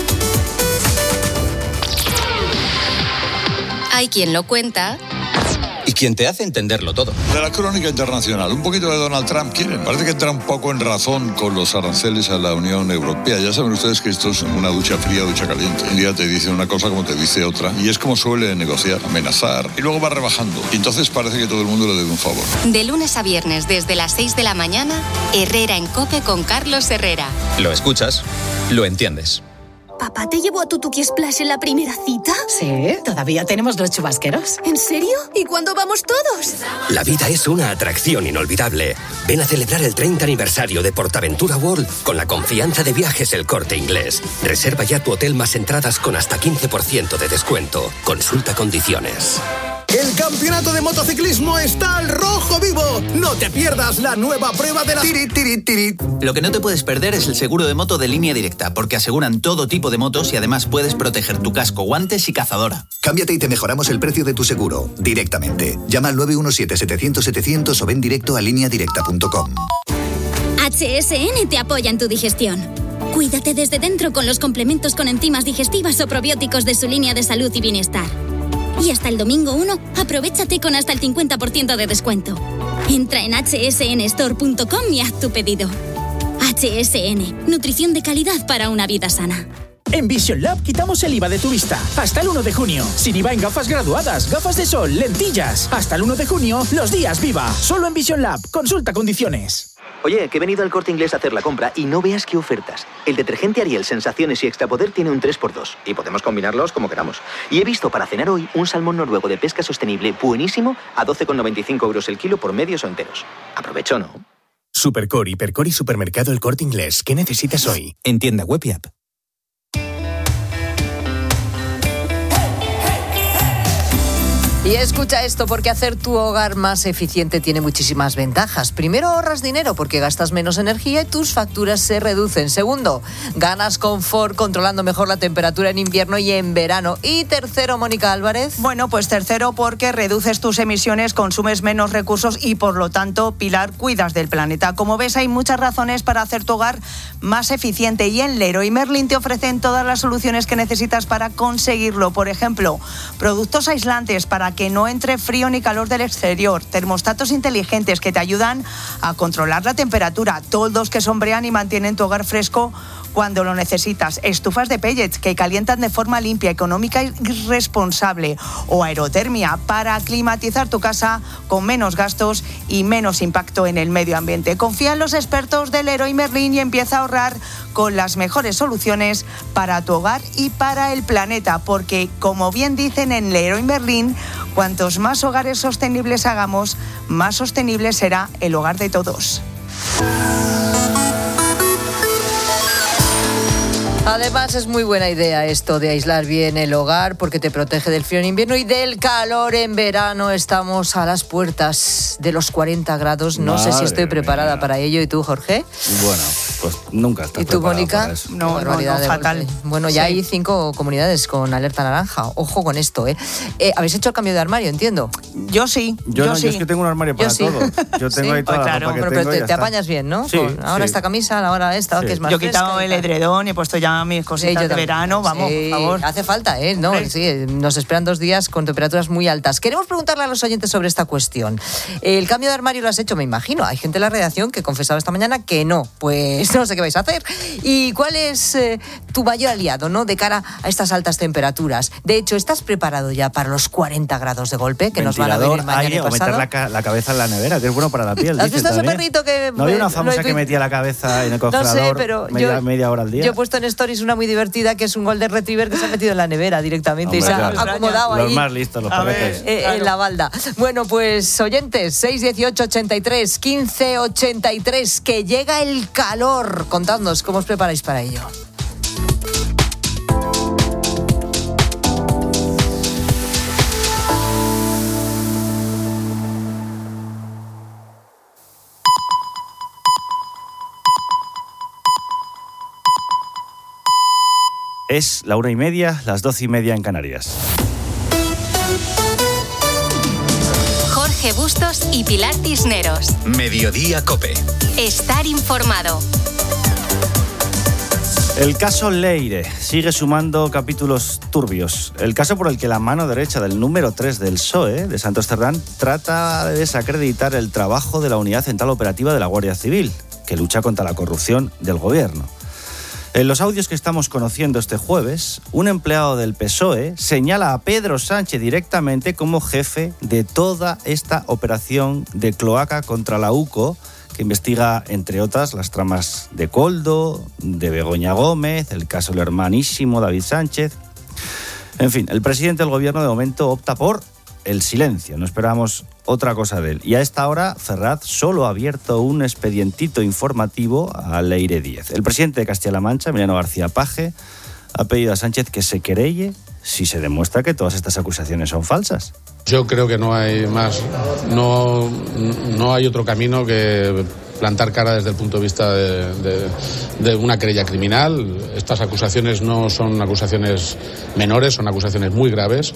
Hay quien lo cuenta y quien te hace entenderlo todo. De la crónica internacional, un poquito de Donald Trump quieren. Parece que entra un poco en razón con los aranceles a la Unión Europea. Ya saben ustedes que esto es una ducha fría, ducha caliente. Un día te dice una cosa como te dice otra. Y es como suele negociar, amenazar. Y luego va rebajando. Y entonces parece que todo el mundo le debe un favor. De lunes a viernes desde las seis de la mañana, Herrera en COPE con Carlos Herrera. Lo escuchas, lo entiendes. ¿Papá te llevó a Tutuki Splash en la primera cita? Sí, todavía tenemos los chubasqueros. ¿En serio? ¿Y cuándo vamos todos? La vida es una atracción inolvidable. Ven a celebrar el treinta aniversario de Portaventura World con la confianza de Viajes El Corte Inglés. Reserva ya tu hotel más entradas con hasta quince por ciento de descuento. Consulta condiciones. El campeonato de motociclismo está al rojo vivo. No te pierdas la nueva prueba de la Tirit, Tirit, Tirit. Lo que no te puedes perder es el seguro de moto de Línea Directa, porque aseguran todo tipo de motos y además puedes proteger tu casco, guantes y cazadora. Cámbiate y te mejoramos el precio de tu seguro directamente. Llama al nueve uno siete, setecientos, setecientos o ven directo a línea directa punto com. H S N te apoya en tu digestión. Cuídate desde dentro con los complementos con enzimas digestivas o probióticos de su línea de salud y bienestar. Y hasta el domingo uno, aprovéchate con hasta el cincuenta por ciento de descuento. Entra en hache ese ene store punto com y haz tu pedido. H S N, nutrición de calidad para una vida sana. En Vision Lab quitamos el I V A de tu vista. Hasta el uno de junio. Sin I V A en gafas graduadas, gafas de sol, lentillas. Hasta el uno de junio, los días Viva. Solo en Vision Lab. Consulta condiciones. Oye, que he venido al Corte Inglés a hacer la compra y no veas qué ofertas. El detergente Ariel Sensaciones y Extrapoder tiene un tres por dos y podemos combinarlos como queramos. Y he visto para cenar hoy un salmón noruego de pesca sostenible buenísimo a doce con noventa y cinco euros el kilo por medios o enteros. Aprovecho, ¿no? Supercore, Hipercore y Supermercado El Corte Inglés. ¿Qué necesitas hoy? En tienda web y app. Y escucha esto, porque hacer tu hogar más eficiente tiene muchísimas ventajas. Primero, ahorras dinero porque gastas menos energía y tus facturas se reducen. Segundo, ganas confort controlando mejor la temperatura en invierno y en verano. Y tercero, Mónica Álvarez. Bueno, pues tercero, porque reduces tus emisiones, consumes menos recursos y por lo tanto, Pilar, cuidas del planeta. Como ves, hay muchas razones para hacer tu hogar más eficiente y en Leroy Merlin te ofrecen todas las soluciones que necesitas para conseguirlo. Por ejemplo, productos aislantes para que no entre frío ni calor del exterior, termostatos inteligentes que te ayudan a controlar la temperatura, toldos que sombrean y mantienen tu hogar fresco cuando lo necesitas, estufas de pellets que calientan de forma limpia, económica y responsable, o aerotermia para climatizar tu casa con menos gastos y menos impacto en el medio ambiente. Confía en los expertos del Leroy Merlin y empieza a ahorrar con las mejores soluciones para tu hogar y para el planeta, porque como bien dicen en Leroy Merlin, cuantos más hogares sostenibles hagamos, más sostenible será el hogar de todos. Además, es muy buena idea esto de aislar bien el hogar porque te protege del frío en invierno y del calor en verano. Estamos a las puertas de los cuarenta grados. No Madre sé si estoy preparada mía. para ello. ¿Y tú, Jorge? Bueno, pues nunca estás ¿Y tú, Mónica? No, no, no, fatal. Bueno, ya sí. Hay cinco comunidades con alerta naranja. Ojo con esto, ¿eh? eh ¿Habéis hecho el cambio de armario, entiendo? Yo sí. Yo, yo no, sí. yo es que tengo un armario para yo sí. todo. Yo tengo sí, ahí toda pues la claro. ropa que pero, tengo pero te, y te apañas bien, ¿no? Sí, con, ahora sí. esta camisa, ahora esta, sí. que es más Yo he quitado fresca, el edredón y he puesto ya mis cositas de verano, vamos, sí, por favor. Hace falta, ¿eh? No, sí. sí, nos esperan dos días con temperaturas muy altas. Queremos preguntarle a los oyentes sobre esta cuestión. El cambio de armario lo has hecho, me imagino. Hay gente en la redacción que confesaba esta mañana que no. Pues pues no sé qué vais a hacer. ¿Y cuál es eh, tu mayor aliado, ¿no?, de cara a estas altas temperaturas? De hecho, ¿estás preparado ya para los cuarenta grados de golpe que nos van a venir mañana y pasado? O meter la, ca- la cabeza en la nevera, que es bueno para la piel. ¿Has visto ese perrito que... ¿No había una famosa que metía la cabeza en el congelador no sé, pero media, yo, media hora al día? Yo he puesto en stories una muy divertida que es un golden retriever que se ha metido en la nevera directamente. Hombre, y se ha claro. acomodado los ahí. Los más listos, los perretes. Eh, claro. En la balda. Bueno, pues oyentes, seis dieciocho ochenta y tres quince ochenta y tres, que llega el calor. Contadnos cómo os preparáis para ello. Es la una y media, las doce y media en Canarias. Jorge Bustos y Pilar Cisneros. Mediodía COPE. Estar informado. El caso Leire sigue sumando capítulos turbios. El caso por el que la mano derecha del número tres del P S O E, de Santos Cerdán, trata de desacreditar el trabajo de la Unidad Central Operativa de la Guardia Civil, que lucha contra la corrupción del gobierno. En los audios que estamos conociendo este jueves, un empleado del P S O E señala a Pedro Sánchez directamente como jefe de toda esta operación de cloaca contra la UCO, que investiga, entre otras, las tramas de Koldo, de Begoña Gómez, el caso del hermanísimo David Sánchez. En fin, el presidente del gobierno de momento opta por el silencio, no esperamos otra cosa de él. Y a esta hora, Ferraz solo ha abierto un expedientito informativo a Leire diez. El presidente de Castilla-La Mancha, Emiliano García Paje, ha pedido a Sánchez que se querelle si se demuestra que todas estas acusaciones son falsas. Yo creo que no hay más, no, no hay otro camino que plantar cara desde el punto de vista de, de, de una querella criminal. Estas acusaciones no son acusaciones menores, son acusaciones muy graves.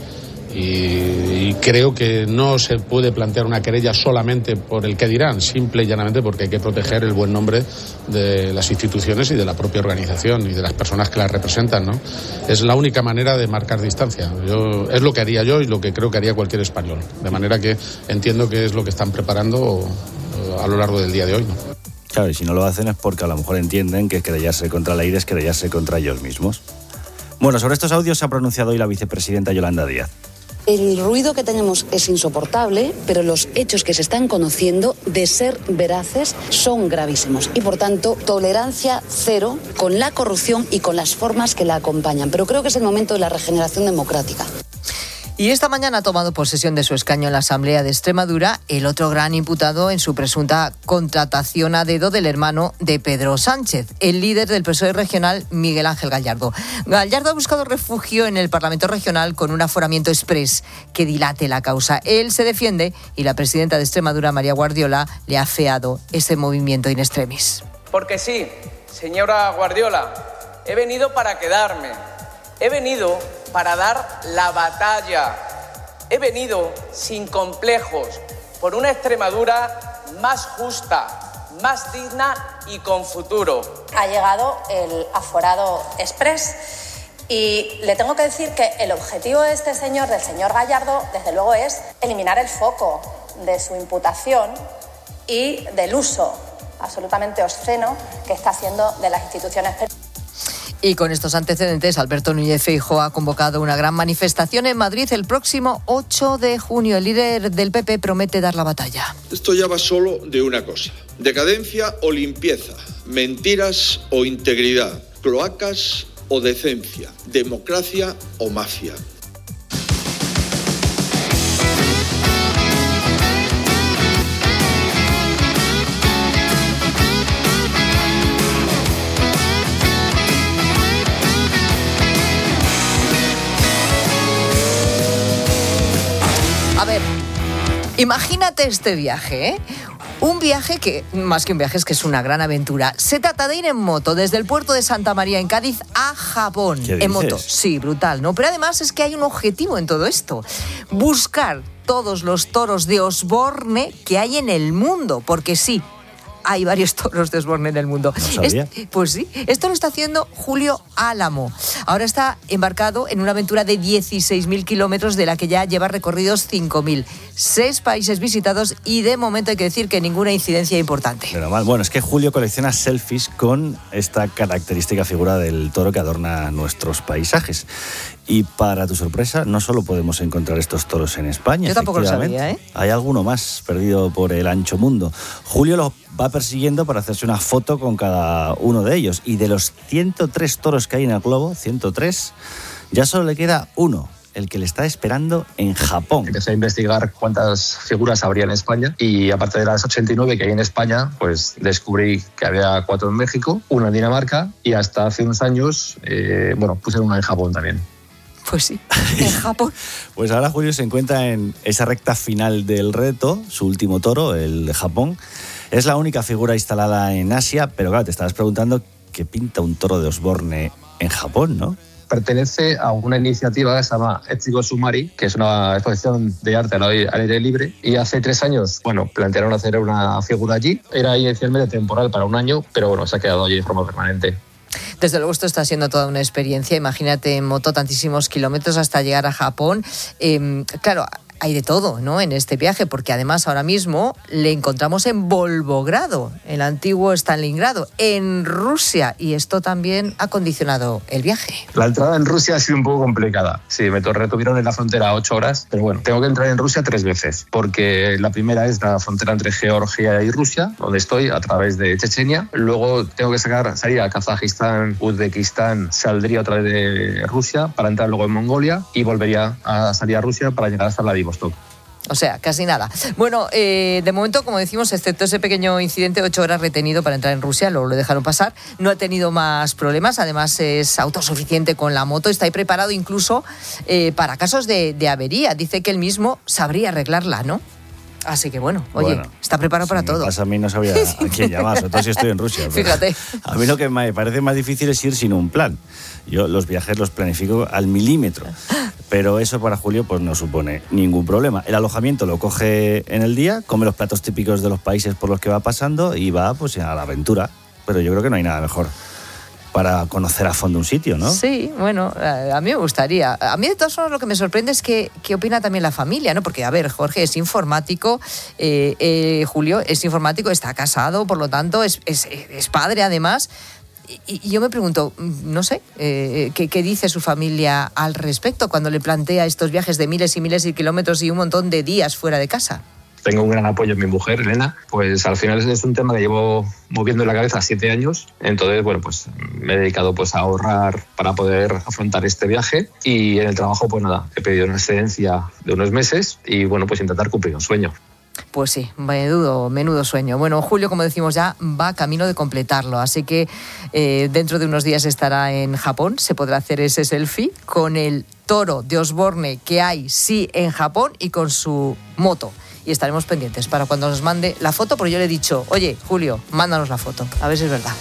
Y, y creo que no se puede plantear una querella solamente por el que dirán, simple y llanamente porque hay que proteger el buen nombre de las instituciones y de la propia organización y de las personas que las representan, ¿no? Es la única manera de marcar distancia. Yo, es lo que haría yo y lo que creo que haría cualquier español. De manera que entiendo que es lo que están preparando a lo largo del día de hoy, ¿no? Claro, y si no lo hacen es porque a lo mejor entienden que querellarse contra Leire es querellarse contra ellos mismos. Bueno, sobre estos audios se ha pronunciado hoy la vicepresidenta Yolanda Díaz. El ruido que tenemos es insoportable, pero los hechos que se están conociendo, de ser veraces, son gravísimos. Y, por tanto, tolerancia cero con la corrupción y con las formas que la acompañan. Pero creo que es el momento de la regeneración democrática. Y esta mañana ha tomado posesión de su escaño en la Asamblea de Extremadura el otro gran imputado en su presunta contratación a dedo del hermano de Pedro Sánchez, el líder del P S O E regional, Miguel Ángel Gallardo. Gallardo ha buscado refugio en el Parlamento regional con un aforamiento exprés que dilate la causa. Él se defiende y la presidenta de Extremadura, María Guardiola, le ha afeado ese movimiento in extremis. Porque sí, señora Guardiola, he venido para quedarme. He venido para dar la batalla. He venido sin complejos por una Extremadura más justa, más digna y con futuro. Ha llegado el aforado express y le tengo que decir que el objetivo de este señor, del señor Gallardo, desde luego es eliminar el foco de su imputación y del uso absolutamente obsceno que está haciendo de las instituciones. Y con estos antecedentes, Alberto Núñez Feijóo ha convocado una gran manifestación en Madrid el próximo ocho de junio. El líder del P P promete dar la batalla. Esto ya va solo de una cosa: decadencia o limpieza, mentiras o integridad, cloacas o decencia, democracia o mafia. A ver, imagínate este viaje, ¿eh? Un viaje que, más que un viaje, es que es una gran aventura. Se trata de ir en moto desde el puerto de Santa María en Cádiz a Japón. ¿Qué dices? En moto, sí, brutal, ¿no? Pero además es que hay un objetivo en todo esto: buscar todos los toros de Osborne que hay en el mundo, porque sí, hay varios toros de Osborne en el mundo. No sabía. Este, pues sí, esto lo está haciendo Julio Álamo. Ahora está embarcado en una aventura de dieciséis mil kilómetros, de la que ya lleva recorridos cinco mil. Seis países visitados y de momento hay que decir que ninguna incidencia importante. Pero mal. Bueno, es que Julio colecciona selfies con esta característica figura del toro que adorna nuestros paisajes. Y para tu sorpresa, no solo podemos encontrar estos toros en España. Yo tampoco lo sabía, ¿eh? Hay alguno más perdido por el ancho mundo. Julio los va persiguiendo para hacerse una foto con cada uno de ellos. Y de los ciento tres toros que hay en el globo, ciento tres, ya solo le queda uno, el que le está esperando en Japón. Empecé a investigar cuántas figuras habría en España y aparte de las ochenta y nueve que hay en España, pues descubrí que había cuatro en México, una en Dinamarca y hasta hace unos años, eh, bueno, puse una en Japón también. Pues sí, en Japón. Pues ahora Julio se encuentra en esa recta final del reto, su último toro, el de Japón. Es la única figura instalada en Asia, pero claro, te estabas preguntando qué pinta un toro de Osborne en Japón, ¿no? Pertenece a una iniciativa que se llama Etsugo Sumari, que es una exposición de arte al aire libre. Y hace tres años, bueno, plantearon hacer una figura allí. Era inicialmente temporal para un año, pero bueno, se ha quedado allí de forma permanente. Desde luego esto está siendo toda una experiencia. Imagínate en moto tantísimos kilómetros hasta llegar a Japón. Eh, claro, hay de todo, ¿no?, en este viaje, porque además ahora mismo le encontramos en Volgogrado, el antiguo Stalingrado, en Rusia, y esto también ha condicionado el viaje. La entrada en Rusia ha sido un poco complicada. Sí, me retuvieron en la frontera ocho horas, pero bueno, tengo que entrar en Rusia tres veces, porque la primera es la frontera entre Georgia y Rusia, donde estoy, a través de Chechenia. Luego tengo que sacar, salir a Kazajistán, Uzbekistán, saldría otra vez de Rusia para entrar luego en Mongolia y volvería a salir a Rusia para llegar hasta Vladivostok. O sea, casi nada. Bueno, eh, de momento, como decimos, excepto ese pequeño incidente, ocho horas retenido para entrar en Rusia, luego lo dejaron pasar. No ha tenido más problemas, además es autosuficiente con la moto, está ahí preparado incluso eh, para casos de, de avería. Dice que él mismo sabría arreglarla, ¿no? Así que bueno, oye, bueno, está preparado para todo. Pasa, a mí no sabía a quién llamar, sobre todo si estoy en Rusia. Fíjate. A mí lo que me parece más difícil es ir sin un plan. Yo los viajes los planifico al milímetro, pero eso para Julio pues no supone ningún problema. El alojamiento lo coge en el día, come los platos típicos de los países por los que va pasando y va pues a la aventura. Pero yo creo que no hay nada mejor para conocer a fondo un sitio, ¿no? Sí, bueno, a mí me gustaría. A mí de todas formas lo que me sorprende es que, que opina también la familia, ¿no? Porque, a ver, Jorge es informático, eh, eh, Julio es informático, está casado, por lo tanto es, es, es padre además. Y, y yo me pregunto, no sé, eh, ¿qué, ¿qué dice su familia al respecto cuando le plantea estos viajes de miles y miles de kilómetros y un montón de días fuera de casa? Tengo un gran apoyo en mi mujer, Elena. Pues al final es un tema que llevo moviendo en la cabeza siete años. Entonces, bueno, pues me he dedicado pues a ahorrar para poder afrontar este viaje. Y en el trabajo, pues nada, he pedido una excedencia de unos meses y, bueno, pues intentar cumplir un sueño. Pues sí, menudo, menudo sueño. Bueno, Julio, como decimos ya, va camino de completarlo. Así que eh, dentro de unos días estará en Japón. Se podrá hacer ese selfie con el toro de Osborne que hay, sí, en Japón y con su moto. Y estaremos pendientes para cuando nos mande la foto, porque yo le he dicho, oye, Julio, mándanos la foto, a ver si es verdad.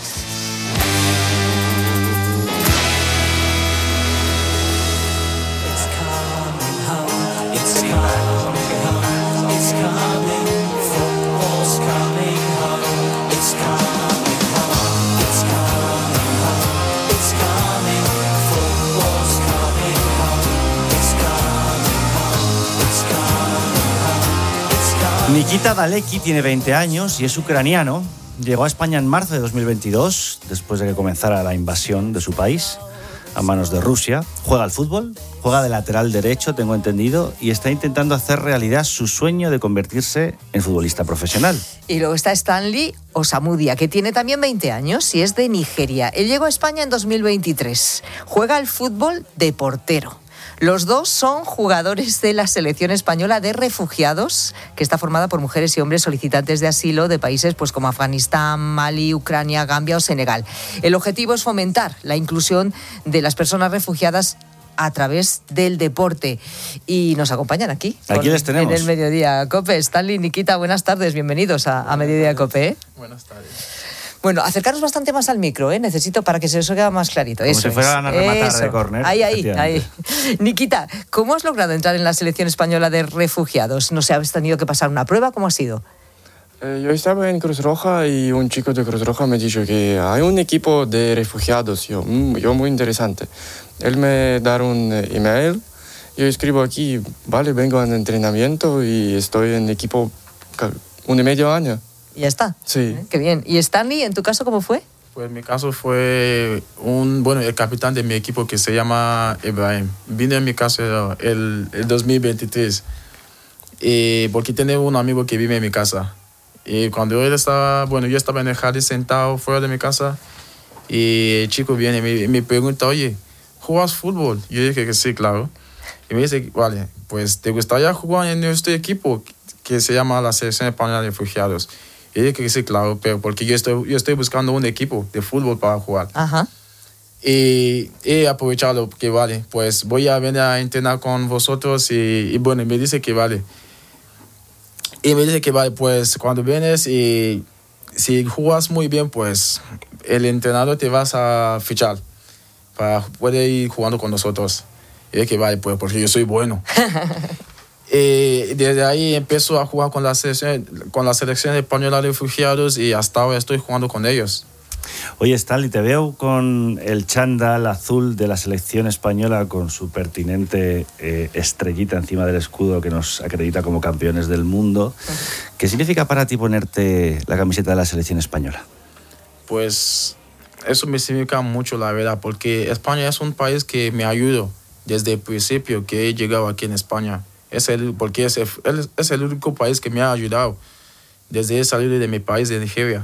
Nikita Daleki tiene veinte años y es ucraniano. Llegó a España en marzo de dos mil veintidós, después de que comenzara la invasión de su país a manos de Rusia. Juega al fútbol, juega de lateral derecho, tengo entendido, y está intentando hacer realidad su sueño de convertirse en futbolista profesional. Y luego está Stanley Osamudia, que tiene también veinte años y es de Nigeria. Él llegó a España en dos mil veintitrés. Juega al fútbol de portero. Los dos son jugadores de la selección española de refugiados, que está formada por mujeres y hombres solicitantes de asilo de países pues, como Afganistán, Mali, Ucrania, Gambia o Senegal. El objetivo es fomentar la inclusión de las personas refugiadas a través del deporte. Y nos acompañan aquí. Aquí les tenemos. En el Mediodía COPE. Stanley, Nikita, buenas tardes. Bienvenidos a, a Mediodía COPE. ¿eh? Buenas tardes. Bueno, acercaros bastante más al micro, ¿eh? Necesito para que se os oiga más clarito. Como Eso si fueran es. a rematar Eso. de córner. Ahí, ahí, ahí. Nikita, ¿cómo has logrado entrar en la selección española de refugiados? No sé, ¿habéis tenido que pasar una prueba? ¿Cómo ha sido? Eh, yo estaba en Cruz Roja y un chico de Cruz Roja me dijo que hay un equipo de refugiados. Yo, mm, yo muy interesante. Él me da un email, yo escribo aquí, vale, vengo al entrenamiento y estoy en equipo un y medio año. Y ya está. Sí. ¿Eh? Qué bien. ¿Y Stanley, en tu caso, cómo fue? Pues en mi caso fue un, bueno, el capitán de mi equipo que se llama Ibrahim. Vino en mi casa el, el dos mil veintitrés y porque tenía un amigo que vive en mi casa. Y cuando él estaba, bueno, yo estaba en el jardín sentado fuera de mi casa y el chico viene y me, me pregunta, oye, ¿juegas fútbol? Yo dije que sí, claro. Y me dice, vale, pues ¿te gustaría jugar en este equipo que se llama la Selección Española de Refugiados? Y dije que sí, claro, pero porque yo estoy, yo estoy buscando un equipo de fútbol para jugar. Ajá. Y he aprovechado que vale, pues voy a venir a entrenar con vosotros y, y bueno, me dice que vale. Y me dice que vale, pues cuando vienes y si jugas muy bien, pues el entrenador te vas a fichar para poder ir jugando con nosotros. Y dije que vale, pues porque yo soy bueno. Y desde ahí empiezo a jugar con la selección, con la selección española de refugiados y hasta ahora estoy jugando con ellos. Oye, Stanley, te veo con el chándal azul de la selección española con su pertinente eh, estrellita encima del escudo que nos acredita como campeones del mundo. ¿Qué significa para ti ponerte la camiseta de la selección española? Pues eso me significa mucho, la verdad, porque España es un país que me ayudó desde el principio que he llegado aquí en España. Es el, porque es el, es el único país que me ha ayudado desde salir de mi país, de Nigeria.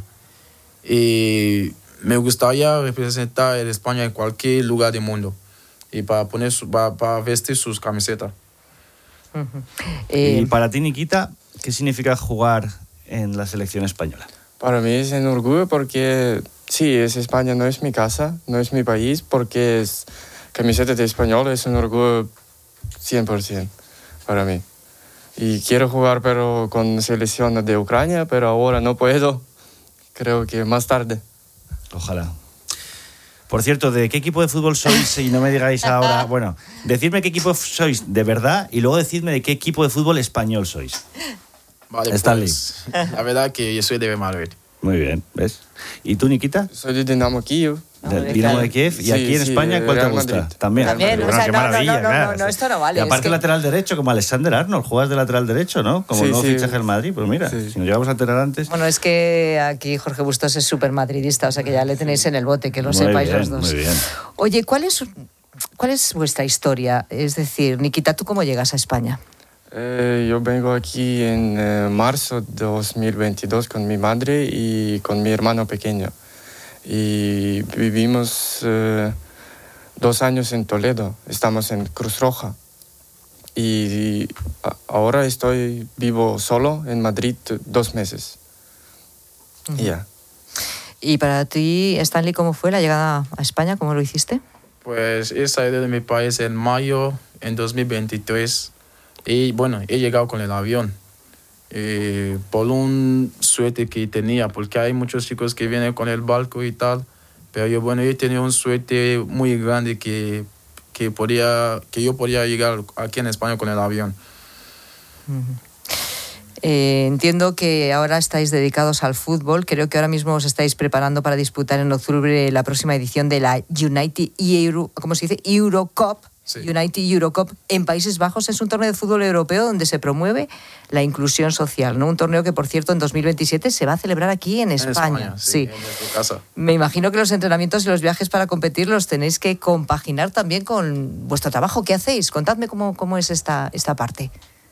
Y me gustaría representar a España en cualquier lugar del mundo y para, poner su, para, para vestir sus camisetas. Uh-huh. eh, y para ti, Nikita, ¿qué significa jugar en la selección española? Para mí es un orgullo porque sí, es España, no es mi casa, no es mi país, porque es camiseta de español, es un orgullo cien por ciento para mí. Y quiero jugar pero con selección de Ucrania, pero ahora no puedo. Creo que más tarde. Ojalá. Por cierto, ¿de qué equipo de fútbol sois? Y no me digáis ahora... Bueno, decidme qué equipo sois de verdad y luego decidme de qué equipo de fútbol español sois. Vale, Stanley. Pues, la verdad que yo soy de Madrid. Muy bien, ¿ves? ¿Y tú, Nikita? Soy de Dinamo Kiev. Del Dinamo de Kiev. ¿Y sí, aquí en sí, España cuál te gusta? Madrid. También. También, bueno, o sea, qué no, maravilla, no, no, claro. no, no, esto no vale. Y aparte es que... lateral derecho, como Alexander Arnold, juegas de lateral derecho, ¿no? Como sí, nuevo sí. fichaje del Madrid, pues mira, sí. Si nos llegamos a enterar antes... Bueno, es que aquí Jorge Bustos es súper madridista, o sea que ya le tenéis en el bote, que lo muy sepáis bien, los dos. Muy bien. Oye, ¿cuál es, ¿cuál es vuestra historia? Es decir, Nikita, ¿tú cómo llegas a España? Eh, yo vengo aquí en eh, marzo de dos mil veintidós con mi madre y con mi hermano pequeño. Y vivimos eh, dos años en Toledo, estamos en Cruz Roja. Y, y ahora estoy vivo solo en Madrid dos meses. Uh-huh. Ya. Yeah. ¿Y para ti, Stanley, cómo fue la llegada a España? ¿Cómo lo hiciste? Pues he salido de mi país en mayo en dos mil veintitrés y bueno, he llegado con el avión. Eh, por un suerte que tenía, porque hay muchos chicos que vienen con el barco y tal, pero yo, bueno, yo tenía un suerte muy grande que, que, podía, que yo podía llegar aquí en España con el avión. Uh-huh. Eh, entiendo que ahora estáis dedicados al fútbol. Creo que ahora mismo os estáis preparando para disputar en octubre la próxima edición de la United Euro, ¿cómo se dice? Eurocup. Sí. United Eurocup en Países Bajos. Es un torneo de fútbol europeo donde se promueve la inclusión social, ¿no? Un torneo que, por cierto, en dos mil veintisiete se va a celebrar aquí en España. En España, sí, sí. En nuestra casa. Me imagino que los entrenamientos y los viajes para competir los tenéis que compaginar también con vuestro trabajo. ¿Qué hacéis? Contadme cómo, cómo es esta, esta parte.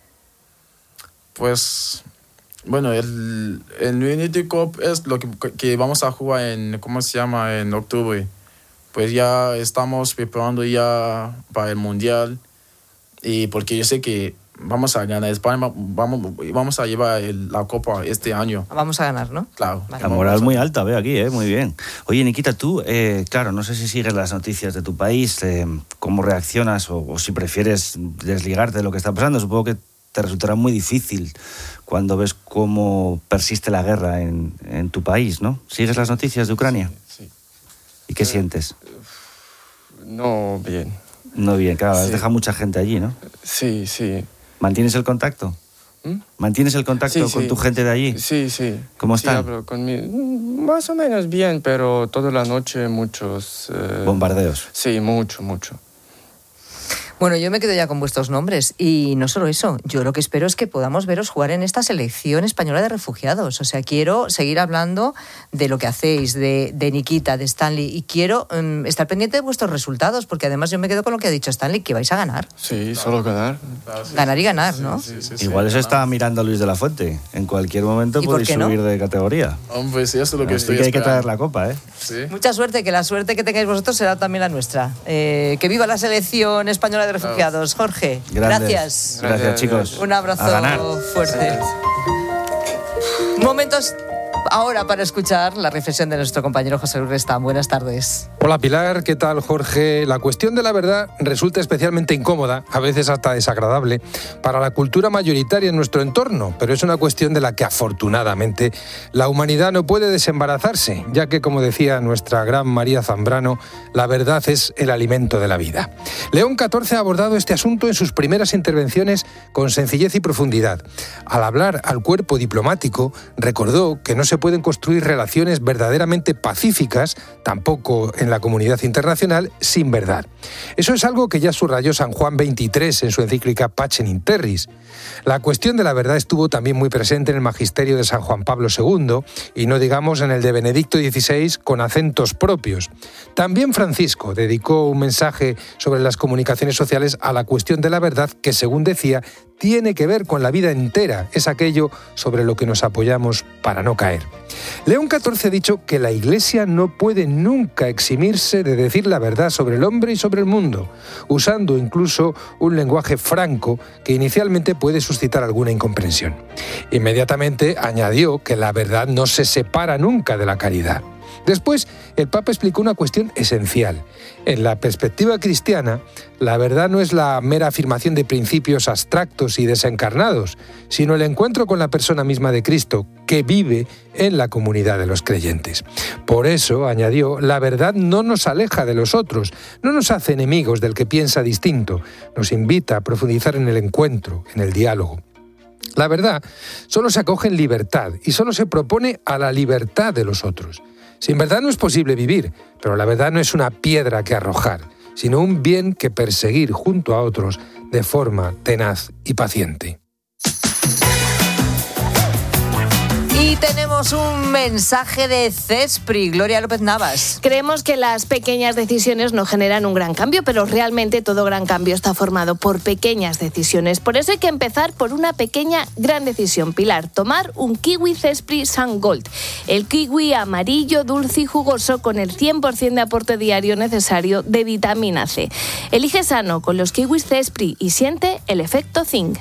Pues, bueno, el, el Unity Cup es lo que, que vamos a jugar en, ¿cómo se llama?, en octubre. Pues ya estamos preparando ya para el Mundial y porque yo sé que vamos a ganar España, vamos, vamos a llevar el, la Copa este año. Vamos a ganar, ¿no? Claro. Vale. La moral muy alta, veo aquí, ¿eh? Muy bien. Oye, Nikita, tú, eh, claro, no sé si sigues las noticias de tu país, eh, cómo reaccionas o, o si prefieres desligarte de lo que está pasando. Supongo que te resultará muy difícil cuando ves cómo persiste la guerra en, en tu país, ¿no? ¿Sigues las noticias de Ucrania? Sí. sí. ¿Y qué eh, sientes? No bien. No bien, claro, has sí. dejado mucha gente allí, ¿no? Sí, sí. ¿Mantienes el contacto? ¿Mm? ¿Mantienes el contacto sí, con sí. tu gente de allí? Sí, sí. ¿Cómo sí, están? Hablo con mi... Más o menos bien, pero toda la noche muchos... Eh... ¿Bombardeos? Sí, mucho, mucho. Bueno, yo me quedo ya con vuestros nombres y no solo eso, yo lo que espero es que podamos veros jugar en esta selección española de refugiados. O sea, quiero seguir hablando de lo que hacéis, de, de Nikita, de Stanley, y quiero um, estar pendiente de vuestros resultados, porque además yo me quedo con lo que ha dicho Stanley, que vais a ganar. Sí, solo ganar. Ganar y ganar, ¿no? Sí, sí, sí, Igual eso está mirando Luis de la Fuente. En cualquier momento podéis subir no? de categoría. Hombre, sí, eso es lo que Así estoy que hay esperando. que traer la copa, ¿eh? Sí. Mucha suerte, que la suerte que tengáis vosotros será también la nuestra. Eh, que viva la selección española de refugiados. Jorge, Grandes. gracias. Gracias, chicos. Un abrazo fuerte. Momentos ahora para escuchar la reflexión de nuestro compañero José Luis Restán. Buenas tardes. Hola Pilar, ¿qué tal Jorge? La cuestión de la verdad resulta especialmente incómoda, a veces hasta desagradable, para la cultura mayoritaria en nuestro entorno, pero es una cuestión de la que afortunadamente la humanidad no puede desembarazarse, ya que, como decía nuestra gran María Zambrano, la verdad es el alimento de la vida. León catorce ha abordado este asunto en sus primeras intervenciones con sencillez y profundidad. Al hablar al cuerpo diplomático, recordó que no se pueden construir relaciones verdaderamente pacíficas, tampoco en la comunidad internacional, sin verdad. Eso es algo que ya subrayó San Juan veintitrés en su encíclica Pacem in Terris. La cuestión de la verdad estuvo también muy presente en el magisterio de San Juan Pablo segundo y no digamos en el de Benedicto dieciséis con acentos propios. También Francisco dedicó un mensaje sobre las comunicaciones sociales a la cuestión de la verdad que, según decía, tiene que ver con la vida entera, es aquello sobre lo que nos apoyamos para no caer. León catorce ha dicho que la Iglesia no puede nunca eximirse de decir la verdad sobre el hombre y sobre el mundo, usando incluso un lenguaje franco que inicialmente puede suscitar alguna incomprensión. Inmediatamente añadió que la verdad no se separa nunca de la caridad. Después, el Papa explicó una cuestión esencial. En la perspectiva cristiana, la verdad no es la mera afirmación de principios abstractos y desencarnados, sino el encuentro con la persona misma de Cristo, que vive en la comunidad de los creyentes. Por eso, añadió, la verdad no nos aleja de los otros, no nos hace enemigos del que piensa distinto, nos invita a profundizar en el encuentro, en el diálogo. La verdad solo se acoge en libertad y solo se propone a la libertad de los otros. Sin verdad no es posible vivir, pero la verdad no es una piedra que arrojar, sino un bien que perseguir junto a otros de forma tenaz y paciente. Y tenemos un mensaje de CESPRI, Gloria López Navas. Creemos que las pequeñas decisiones no generan un gran cambio, pero realmente todo gran cambio está formado por pequeñas decisiones. Por eso hay que empezar por una pequeña gran decisión, Pilar, tomar un kiwi CESPRI Sun Gold. El kiwi amarillo, dulce y jugoso con el cien por ciento de aporte diario necesario de vitamina C. Elige sano con los kiwis CESPRI y siente el efecto Zinc.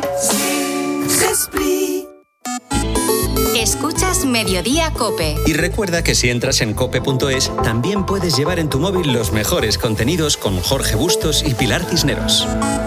CESPRI. Escuchas Mediodía COPE. Y recuerda que si entras en cope punto es, también puedes llevar en tu móvil los mejores contenidos con Jorge Bustos y Pilar Cisneros.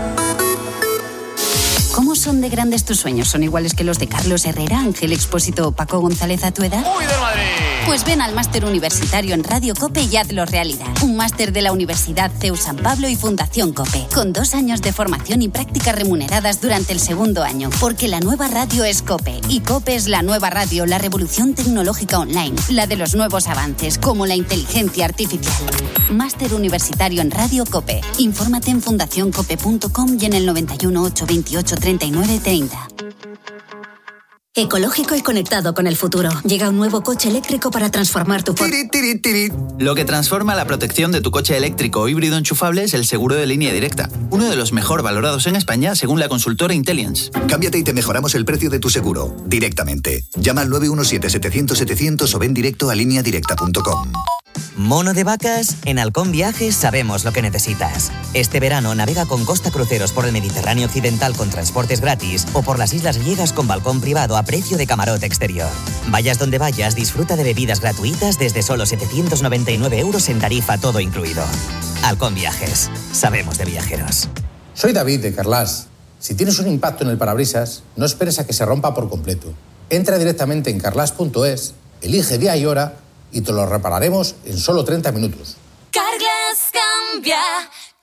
¿Cómo son de grandes tus sueños? ¿Son iguales que los de Carlos Herrera, Ángel Expósito o Paco González a tu edad? ¡Uy, de Madrid! Pues ven al máster universitario en Radio COPE y hazlo realidad. Un máster de la Universidad C E U San Pablo y Fundación COPE, con dos años de formación y prácticas remuneradas durante el segundo año. Porque la nueva radio es COPE, y COPE es la nueva radio, la revolución tecnológica online, la de los nuevos avances, como la inteligencia artificial. Máster universitario en Radio COPE. Infórmate en fundación cope punto com y en el noventa y uno, ochocientos veintiocho, treinta y nueve treinta. Ecológico y conectado con el futuro. Llega un nuevo coche eléctrico para transformar tu... Tiri, tiri, tiri. Lo que transforma la protección de tu coche eléctrico o híbrido enchufable es el seguro de línea directa. Uno de los mejor valorados en España según la consultora Intelliance. Cámbiate y te mejoramos el precio de tu seguro directamente. Llama al nueve uno siete, setecientos, setecientos o ven directo a línea directa punto com. Mono de vacas, en Halcón Viajes sabemos lo que necesitas. Este verano navega con Costa Cruceros por el Mediterráneo Occidental con transportes gratis o por las Islas Griegas con balcón privado a precio de camarote exterior. Vayas donde vayas, disfruta de bebidas gratuitas desde solo setecientos noventa y nueve euros en tarifa todo incluido. Halcón Viajes, sabemos de viajeros. Soy David de Carlas. Si tienes un impacto en el parabrisas, no esperes a que se rompa por completo. Entra directamente en carlas punto es, elige día y hora y te lo repararemos en solo treinta minutos. Carglass cambia,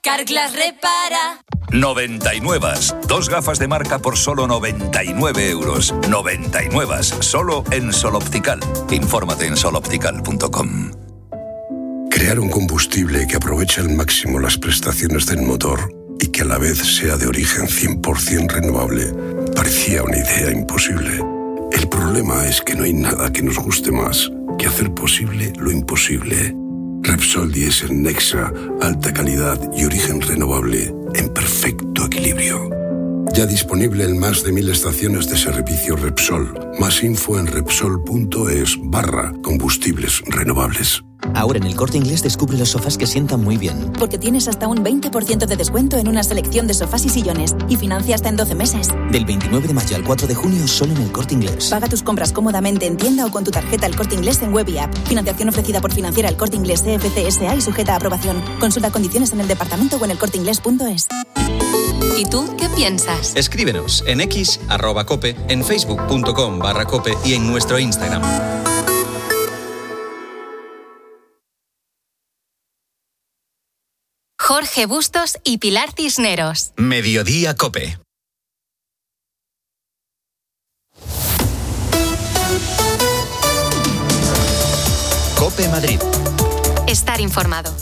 Carglass repara. noventa y nueve. Dos gafas de marca por solo noventa y nueve euros. noventa y nueve. Solo en Sol Optical. Infórmate en sol optical punto com. Crear un combustible que aproveche al máximo las prestaciones del motor y que a la vez sea de origen cien por ciento renovable parecía una idea imposible. El problema es que no hay nada que nos guste más que hacer posible lo imposible. Repsol Diesel Nexa, alta calidad y origen renovable en perfecto equilibrio. Ya disponible en más de mil estaciones de servicio Repsol. Más info en repsol.es barra combustibles renovables. Ahora en El Corte Inglés descubre los sofás que sientan muy bien. Porque tienes hasta un veinte por ciento de descuento en una selección de sofás y sillones. Y financia hasta en doce meses. Del veintinueve de mayo al cuatro de junio solo en El Corte Inglés. Paga tus compras cómodamente en tienda o con tu tarjeta El Corte Inglés en web y app. Financiación ofrecida por Financiera El Corte Inglés C F C S A y sujeta a aprobación. Consulta condiciones en el departamento o en elcorteinglés punto es. ¿Y tú qué piensas? Escríbenos en x arroba cope, en facebook punto com barra cope y en nuestro Instagram. Jorge Bustos y Pilar Cisneros. Mediodía Cope. Cope Madrid. Estar informado.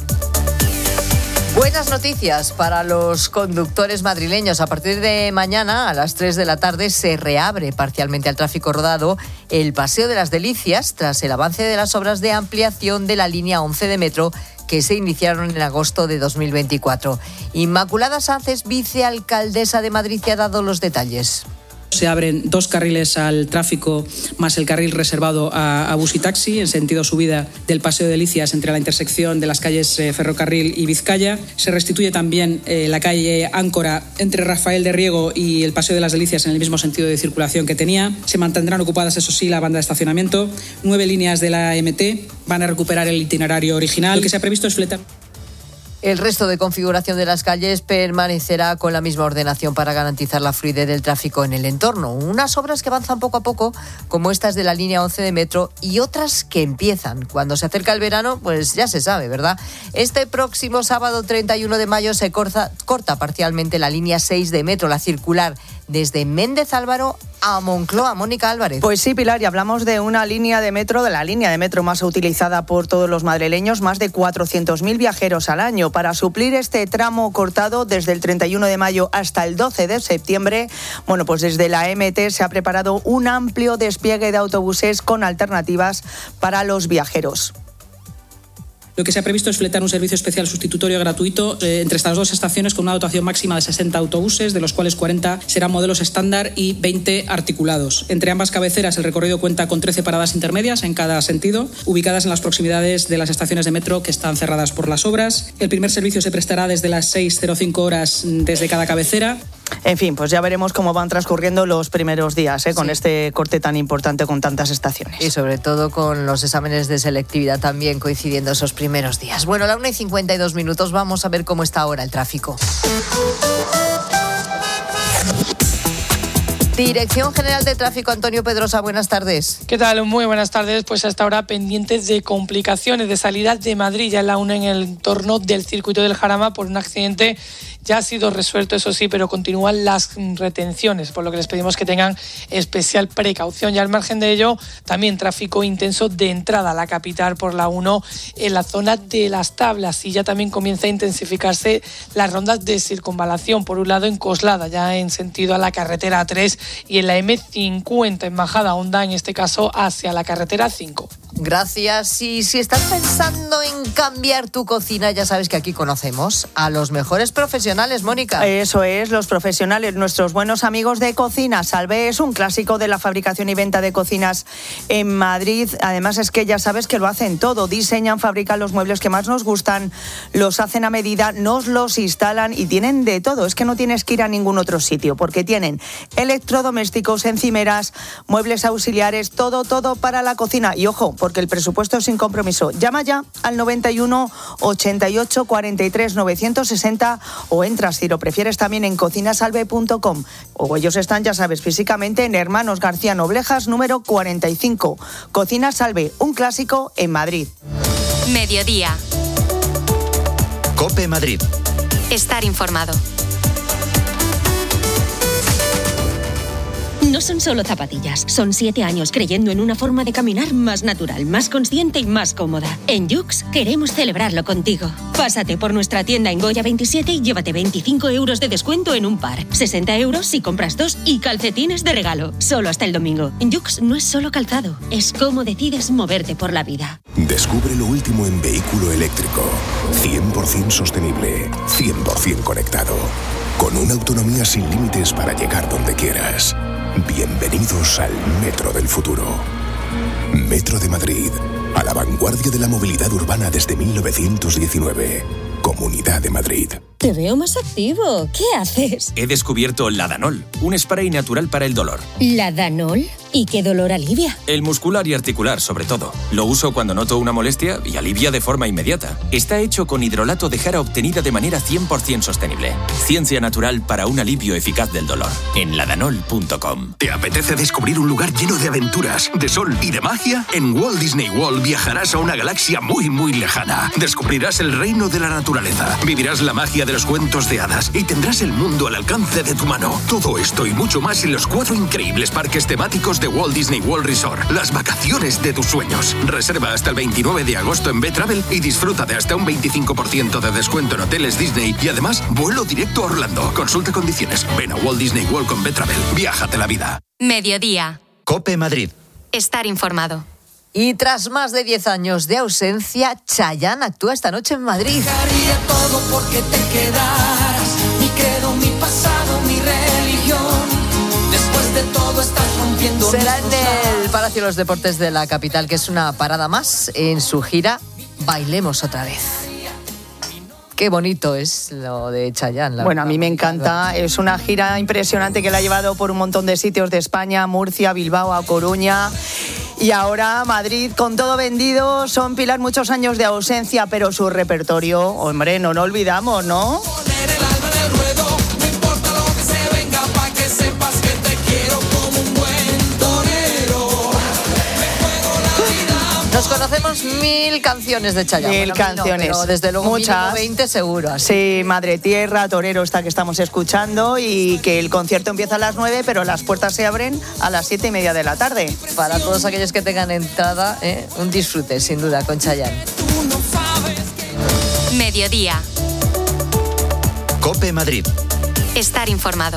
Buenas noticias para los conductores madrileños. A partir de mañana, a las tres de la tarde, se reabre parcialmente al tráfico rodado el Paseo de las Delicias tras el avance de las obras de ampliación de la línea once de metro que se iniciaron en agosto de dos mil veinticuatro. Inmaculada Sánchez, vicealcaldesa de Madrid, que ha dado los detalles. Se abren dos carriles al tráfico más el carril reservado a, a bus y taxi en sentido subida del Paseo de Delicias entre la intersección de las calles eh, Ferrocarril y Vizcaya. Se restituye también eh, la calle Áncora entre Rafael de Riego y el Paseo de las Delicias en el mismo sentido de circulación que tenía. Se mantendrán ocupadas, eso sí, la banda de estacionamiento. Nueve líneas de la M T van a recuperar el itinerario original. Lo que se ha previsto es fletar. El resto de configuración de las calles permanecerá con la misma ordenación para garantizar la fluidez del tráfico en el entorno. Unas obras que avanzan poco a poco, como estas de la línea once de metro, y otras que empiezan. Cuando se acerca el verano, pues ya se sabe, ¿verdad? Este próximo sábado treinta y uno de mayo se corta, corta parcialmente la línea seis de metro, la circular, desde Méndez Álvaro a Moncloa. Mónica Álvarez. Pues sí, Pilar, y hablamos de una línea de metro, de la línea de metro más utilizada por todos los madrileños, más de cuatrocientos mil viajeros al año. Para suplir este tramo cortado desde el treinta y uno de mayo hasta el doce de septiembre, bueno, pues desde la M T se ha preparado un amplio despliegue de autobuses con alternativas para los viajeros. Lo que se ha previsto es fletar un servicio especial sustitutorio gratuito eh, entre estas dos estaciones con una dotación máxima de sesenta autobuses, de los cuales cuarenta serán modelos estándar y veinte articulados. Entre ambas cabeceras el recorrido cuenta con trece paradas intermedias en cada sentido, ubicadas en las proximidades de las estaciones de metro que están cerradas por las obras. El primer servicio se prestará desde las seis cero cinco horas desde cada cabecera. En fin, pues ya veremos cómo van transcurriendo los primeros días ¿eh? con sí. este corte tan importante con tantas estaciones. Y sobre todo con los exámenes de selectividad también coincidiendo esos primeros días. Bueno, a la una y cincuenta y dos minutos vamos a ver cómo está ahora el tráfico. Dirección General de Tráfico, Antonio Pedrosa, buenas tardes. ¿Qué tal? Muy buenas tardes. Pues hasta ahora pendientes de complicaciones de salida de Madrid, ya en la una en el entorno del circuito del Jarama por un accidente. Ya ha sido resuelto, eso sí, pero continúan las retenciones, por lo que les pedimos que tengan especial precaución. Y al margen de ello, también tráfico intenso de entrada a la capital por la uno en la zona de Las Tablas. Y ya también comienza a intensificarse las rondas de circunvalación, por un lado en Coslada, ya en sentido a la carretera A tres, y en la eme cincuenta en Majada Honda, en este caso hacia la carretera cinco. Gracias. Y si estás pensando en cambiar tu cocina, ya sabes que aquí conocemos a los mejores profesionales, Mónica. Eso es, los profesionales, nuestros buenos amigos de Cocina Salve. Es un clásico de la fabricación y venta de cocinas en Madrid. Además es que ya sabes que lo hacen todo. Diseñan, fabrican los muebles que más nos gustan, los hacen a medida, nos los instalan y tienen de todo. Es que no tienes que ir a ningún otro sitio porque tienen electrodomésticos, encimeras, muebles auxiliares, todo, todo para la cocina. Y ojo, porque el presupuesto es sin compromiso. Llama ya al noventa y uno, ochenta y ocho, cuarenta y tres, novecientos sesenta o entras, si lo prefieres, también en cocinasalve punto com. O ellos están, ya sabes, físicamente en Hermanos García Noblejas, número cuarenta y cinco. Cocina Salve, un clásico en Madrid. Mediodía. COPE Madrid. Estar informado. No son solo zapatillas, son siete años creyendo en una forma de caminar más natural, más consciente y más cómoda. En Yux queremos celebrarlo contigo. Pásate por nuestra tienda en Goya veintisiete y llévate veinticinco euros de descuento en un par, sesenta euros si compras dos y calcetines de regalo, solo hasta el domingo. Yux no es solo calzado, es cómo decides moverte por la vida. Descubre lo último en vehículo eléctrico, cien por ciento sostenible, cien por ciento conectado, con una autonomía sin límites para llegar donde quieras. Bienvenidos al Metro del futuro. Metro de Madrid, a la vanguardia de la movilidad urbana desde mil novecientos diecinueve. Comunidad de Madrid. Te veo más activo. ¿Qué haces? He descubierto Ladanol, un spray natural para el dolor. ¿Ladanol? ¿Y qué dolor alivia? El muscular y articular, sobre todo. Lo uso cuando noto una molestia y alivia de forma inmediata. Está hecho con hidrolato de jara obtenida de manera cien por ciento sostenible. Ciencia natural para un alivio eficaz del dolor. En ladanol punto com. ¿Te apetece descubrir un lugar lleno de aventuras, de sol y de magia? En Walt Disney World viajarás a una galaxia muy, muy lejana. Descubrirás el reino de la naturaleza, vivirás la magia de los cuentos de hadas y tendrás el mundo al alcance de tu mano. Todo esto y mucho más en los cuatro increíbles parques temáticos de Walt Disney World Resort. Las vacaciones de tus sueños. Reserva hasta el veintinueve de agosto en B-Travel y disfruta de hasta un veinticinco por ciento de descuento en hoteles Disney y además vuelo directo a Orlando. Consulta condiciones. Ven a Walt Disney World con B-Travel. Viájate la vida. Mediodía. COPE Madrid. Estar informado. Y tras más de diez años de ausencia, Chayanne actúa esta noche en Madrid. Haría todo porque te quedaras. Mi credo, mi pasado, mi religión. Después de todo estás rompiendo. Será en el Palacio de los Deportes de la capital, que es una parada más en su gira Bailemos otra vez. Qué bonito es lo de Chayanne. La bueno, verdad. a mí me encanta. Es una gira impresionante que la ha llevado por un montón de sitios de España, Murcia, Bilbao, A Coruña. Y ahora Madrid con todo vendido. Son, Pilar, muchos años de ausencia, pero su repertorio, hombre, no lo olvidamos, ¿no? Nos conocemos mil canciones de Chayanne. Mil bueno, canciones. No, pero desde luego muchas. veinte seguro. Así. Sí, Madre Tierra, Torero, esta que estamos escuchando, y que el concierto empieza a las nueve, pero las puertas se abren a las siete y media de la tarde. Para todos aquellos que tengan entrada, ¿eh? Un disfrute, sin duda, con Chayanne. Mediodía. COPE Madrid. Estar informado.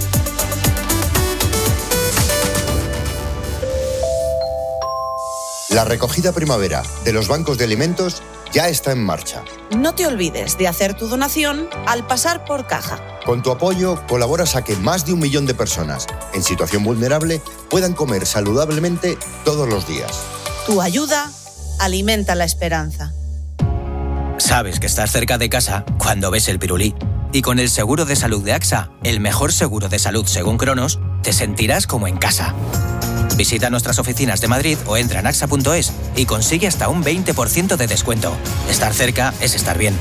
La recogida primavera de los bancos de alimentos ya está en marcha. No te olvides de hacer tu donación al pasar por caja. Con tu apoyo colaboras a que más de un millón de personas en situación vulnerable puedan comer saludablemente todos los días. Tu ayuda alimenta la esperanza. Sabes que estás cerca de casa cuando ves el pirulí. Y con el seguro de salud de AXA, el mejor seguro de salud según Cronos, te sentirás como en casa. Visita nuestras oficinas de Madrid o entra en axa punto es y consigue hasta un veinte por ciento de descuento. Estar cerca es estar bien.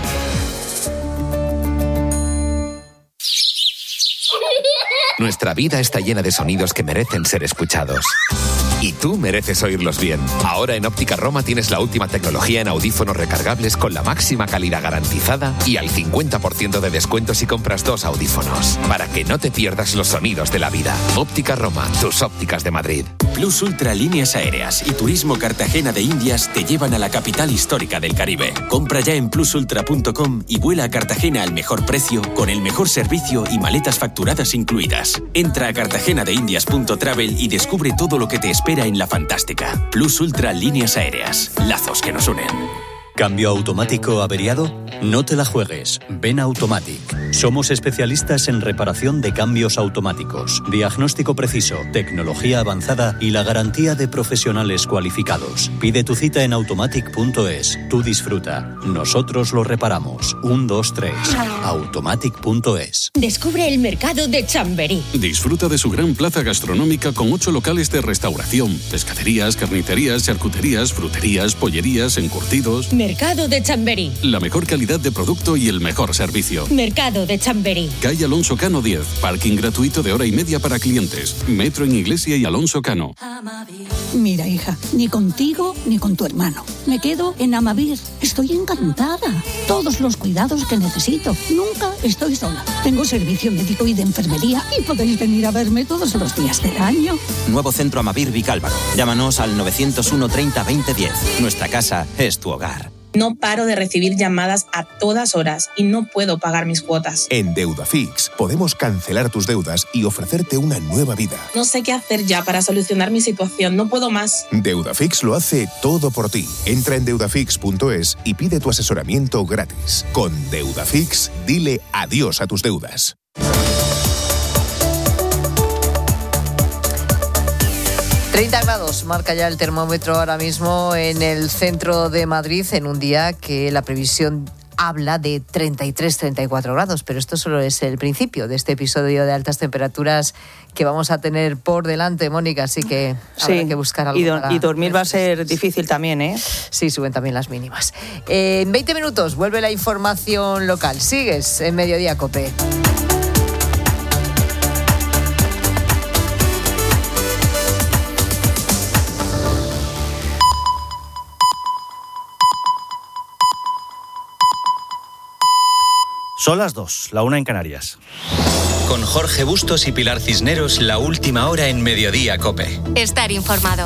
Nuestra vida está llena de sonidos que merecen ser escuchados. Y tú mereces oírlos bien. Ahora en Óptica Roma tienes la última tecnología en audífonos recargables con la máxima calidad garantizada y al cincuenta por ciento de descuento si compras dos audífonos. Para que no te pierdas los sonidos de la vida. Óptica Roma, tus ópticas de Madrid. Plus Ultra Líneas Aéreas y Turismo Cartagena de Indias te llevan a la capital histórica del Caribe. Compra ya en plus ultra punto com y vuela a Cartagena al mejor precio, con el mejor servicio y maletas facturadas incluidas. Entra a cartagena de indias punto travel y descubre todo lo que te espera en la fantástica. Plus Ultra Líneas Aéreas. Lazos que nos unen. ¿Cambio automático averiado? No te la juegues. Ven a Automatic. Somos especialistas en reparación de cambios automáticos, diagnóstico preciso, tecnología avanzada y la garantía de profesionales cualificados. Pide tu cita en automatic punto es. Tú disfruta. Nosotros lo reparamos. uno, dos, tres. automatic punto es. Descubre el mercado de Chamberí. Disfruta de su gran plaza gastronómica con ocho locales de restauración, pescaderías, carnicerías, charcuterías, fruterías, pollerías, encurtidos. Mercado de Chamberí. La mejor calidad calidad de producto y el mejor servicio. Mercado de Chamberí. Calle Alonso Cano diez. Parking gratuito de hora y media para clientes. Metro en Iglesia y Alonso Cano. Mira, hija, ni contigo ni con tu hermano. Me quedo en Amavir. Estoy encantada. Todos los cuidados que necesito. Nunca estoy sola. Tengo servicio médico y de enfermería y podéis venir a verme todos los días del año. Nuevo Centro Amavir Vicálvaro. Llámanos al novecientos uno treinta veinte diez. Nuestra casa es tu hogar. No paro de recibir llamadas a todas horas y no puedo pagar mis cuotas. En Deudafix podemos cancelar tus deudas y ofrecerte una nueva vida. No sé qué hacer ya para solucionar mi situación. No puedo más. Deudafix lo hace todo por ti. Entra en deudafix punto es y pide tu asesoramiento gratis. Con Deudafix, dile adiós a tus deudas. treinta grados marca ya el termómetro ahora mismo en el centro de Madrid, en un día que la previsión habla de treinta y tres, treinta y cuatro grados, pero esto solo es el principio de este episodio de altas temperaturas que vamos a tener por delante, Mónica, así que habrá sí, que buscar algo y, do- para... y dormir va a ser difícil también, ¿eh? Sí, suben también las mínimas. Eh, en veinte minutos vuelve la información local. Sigues en Mediodía COPE. Son las dos, la una en Canarias. Con Jorge Bustos y Pilar Cisneros, la última hora en Mediodía COPE. Estar informado.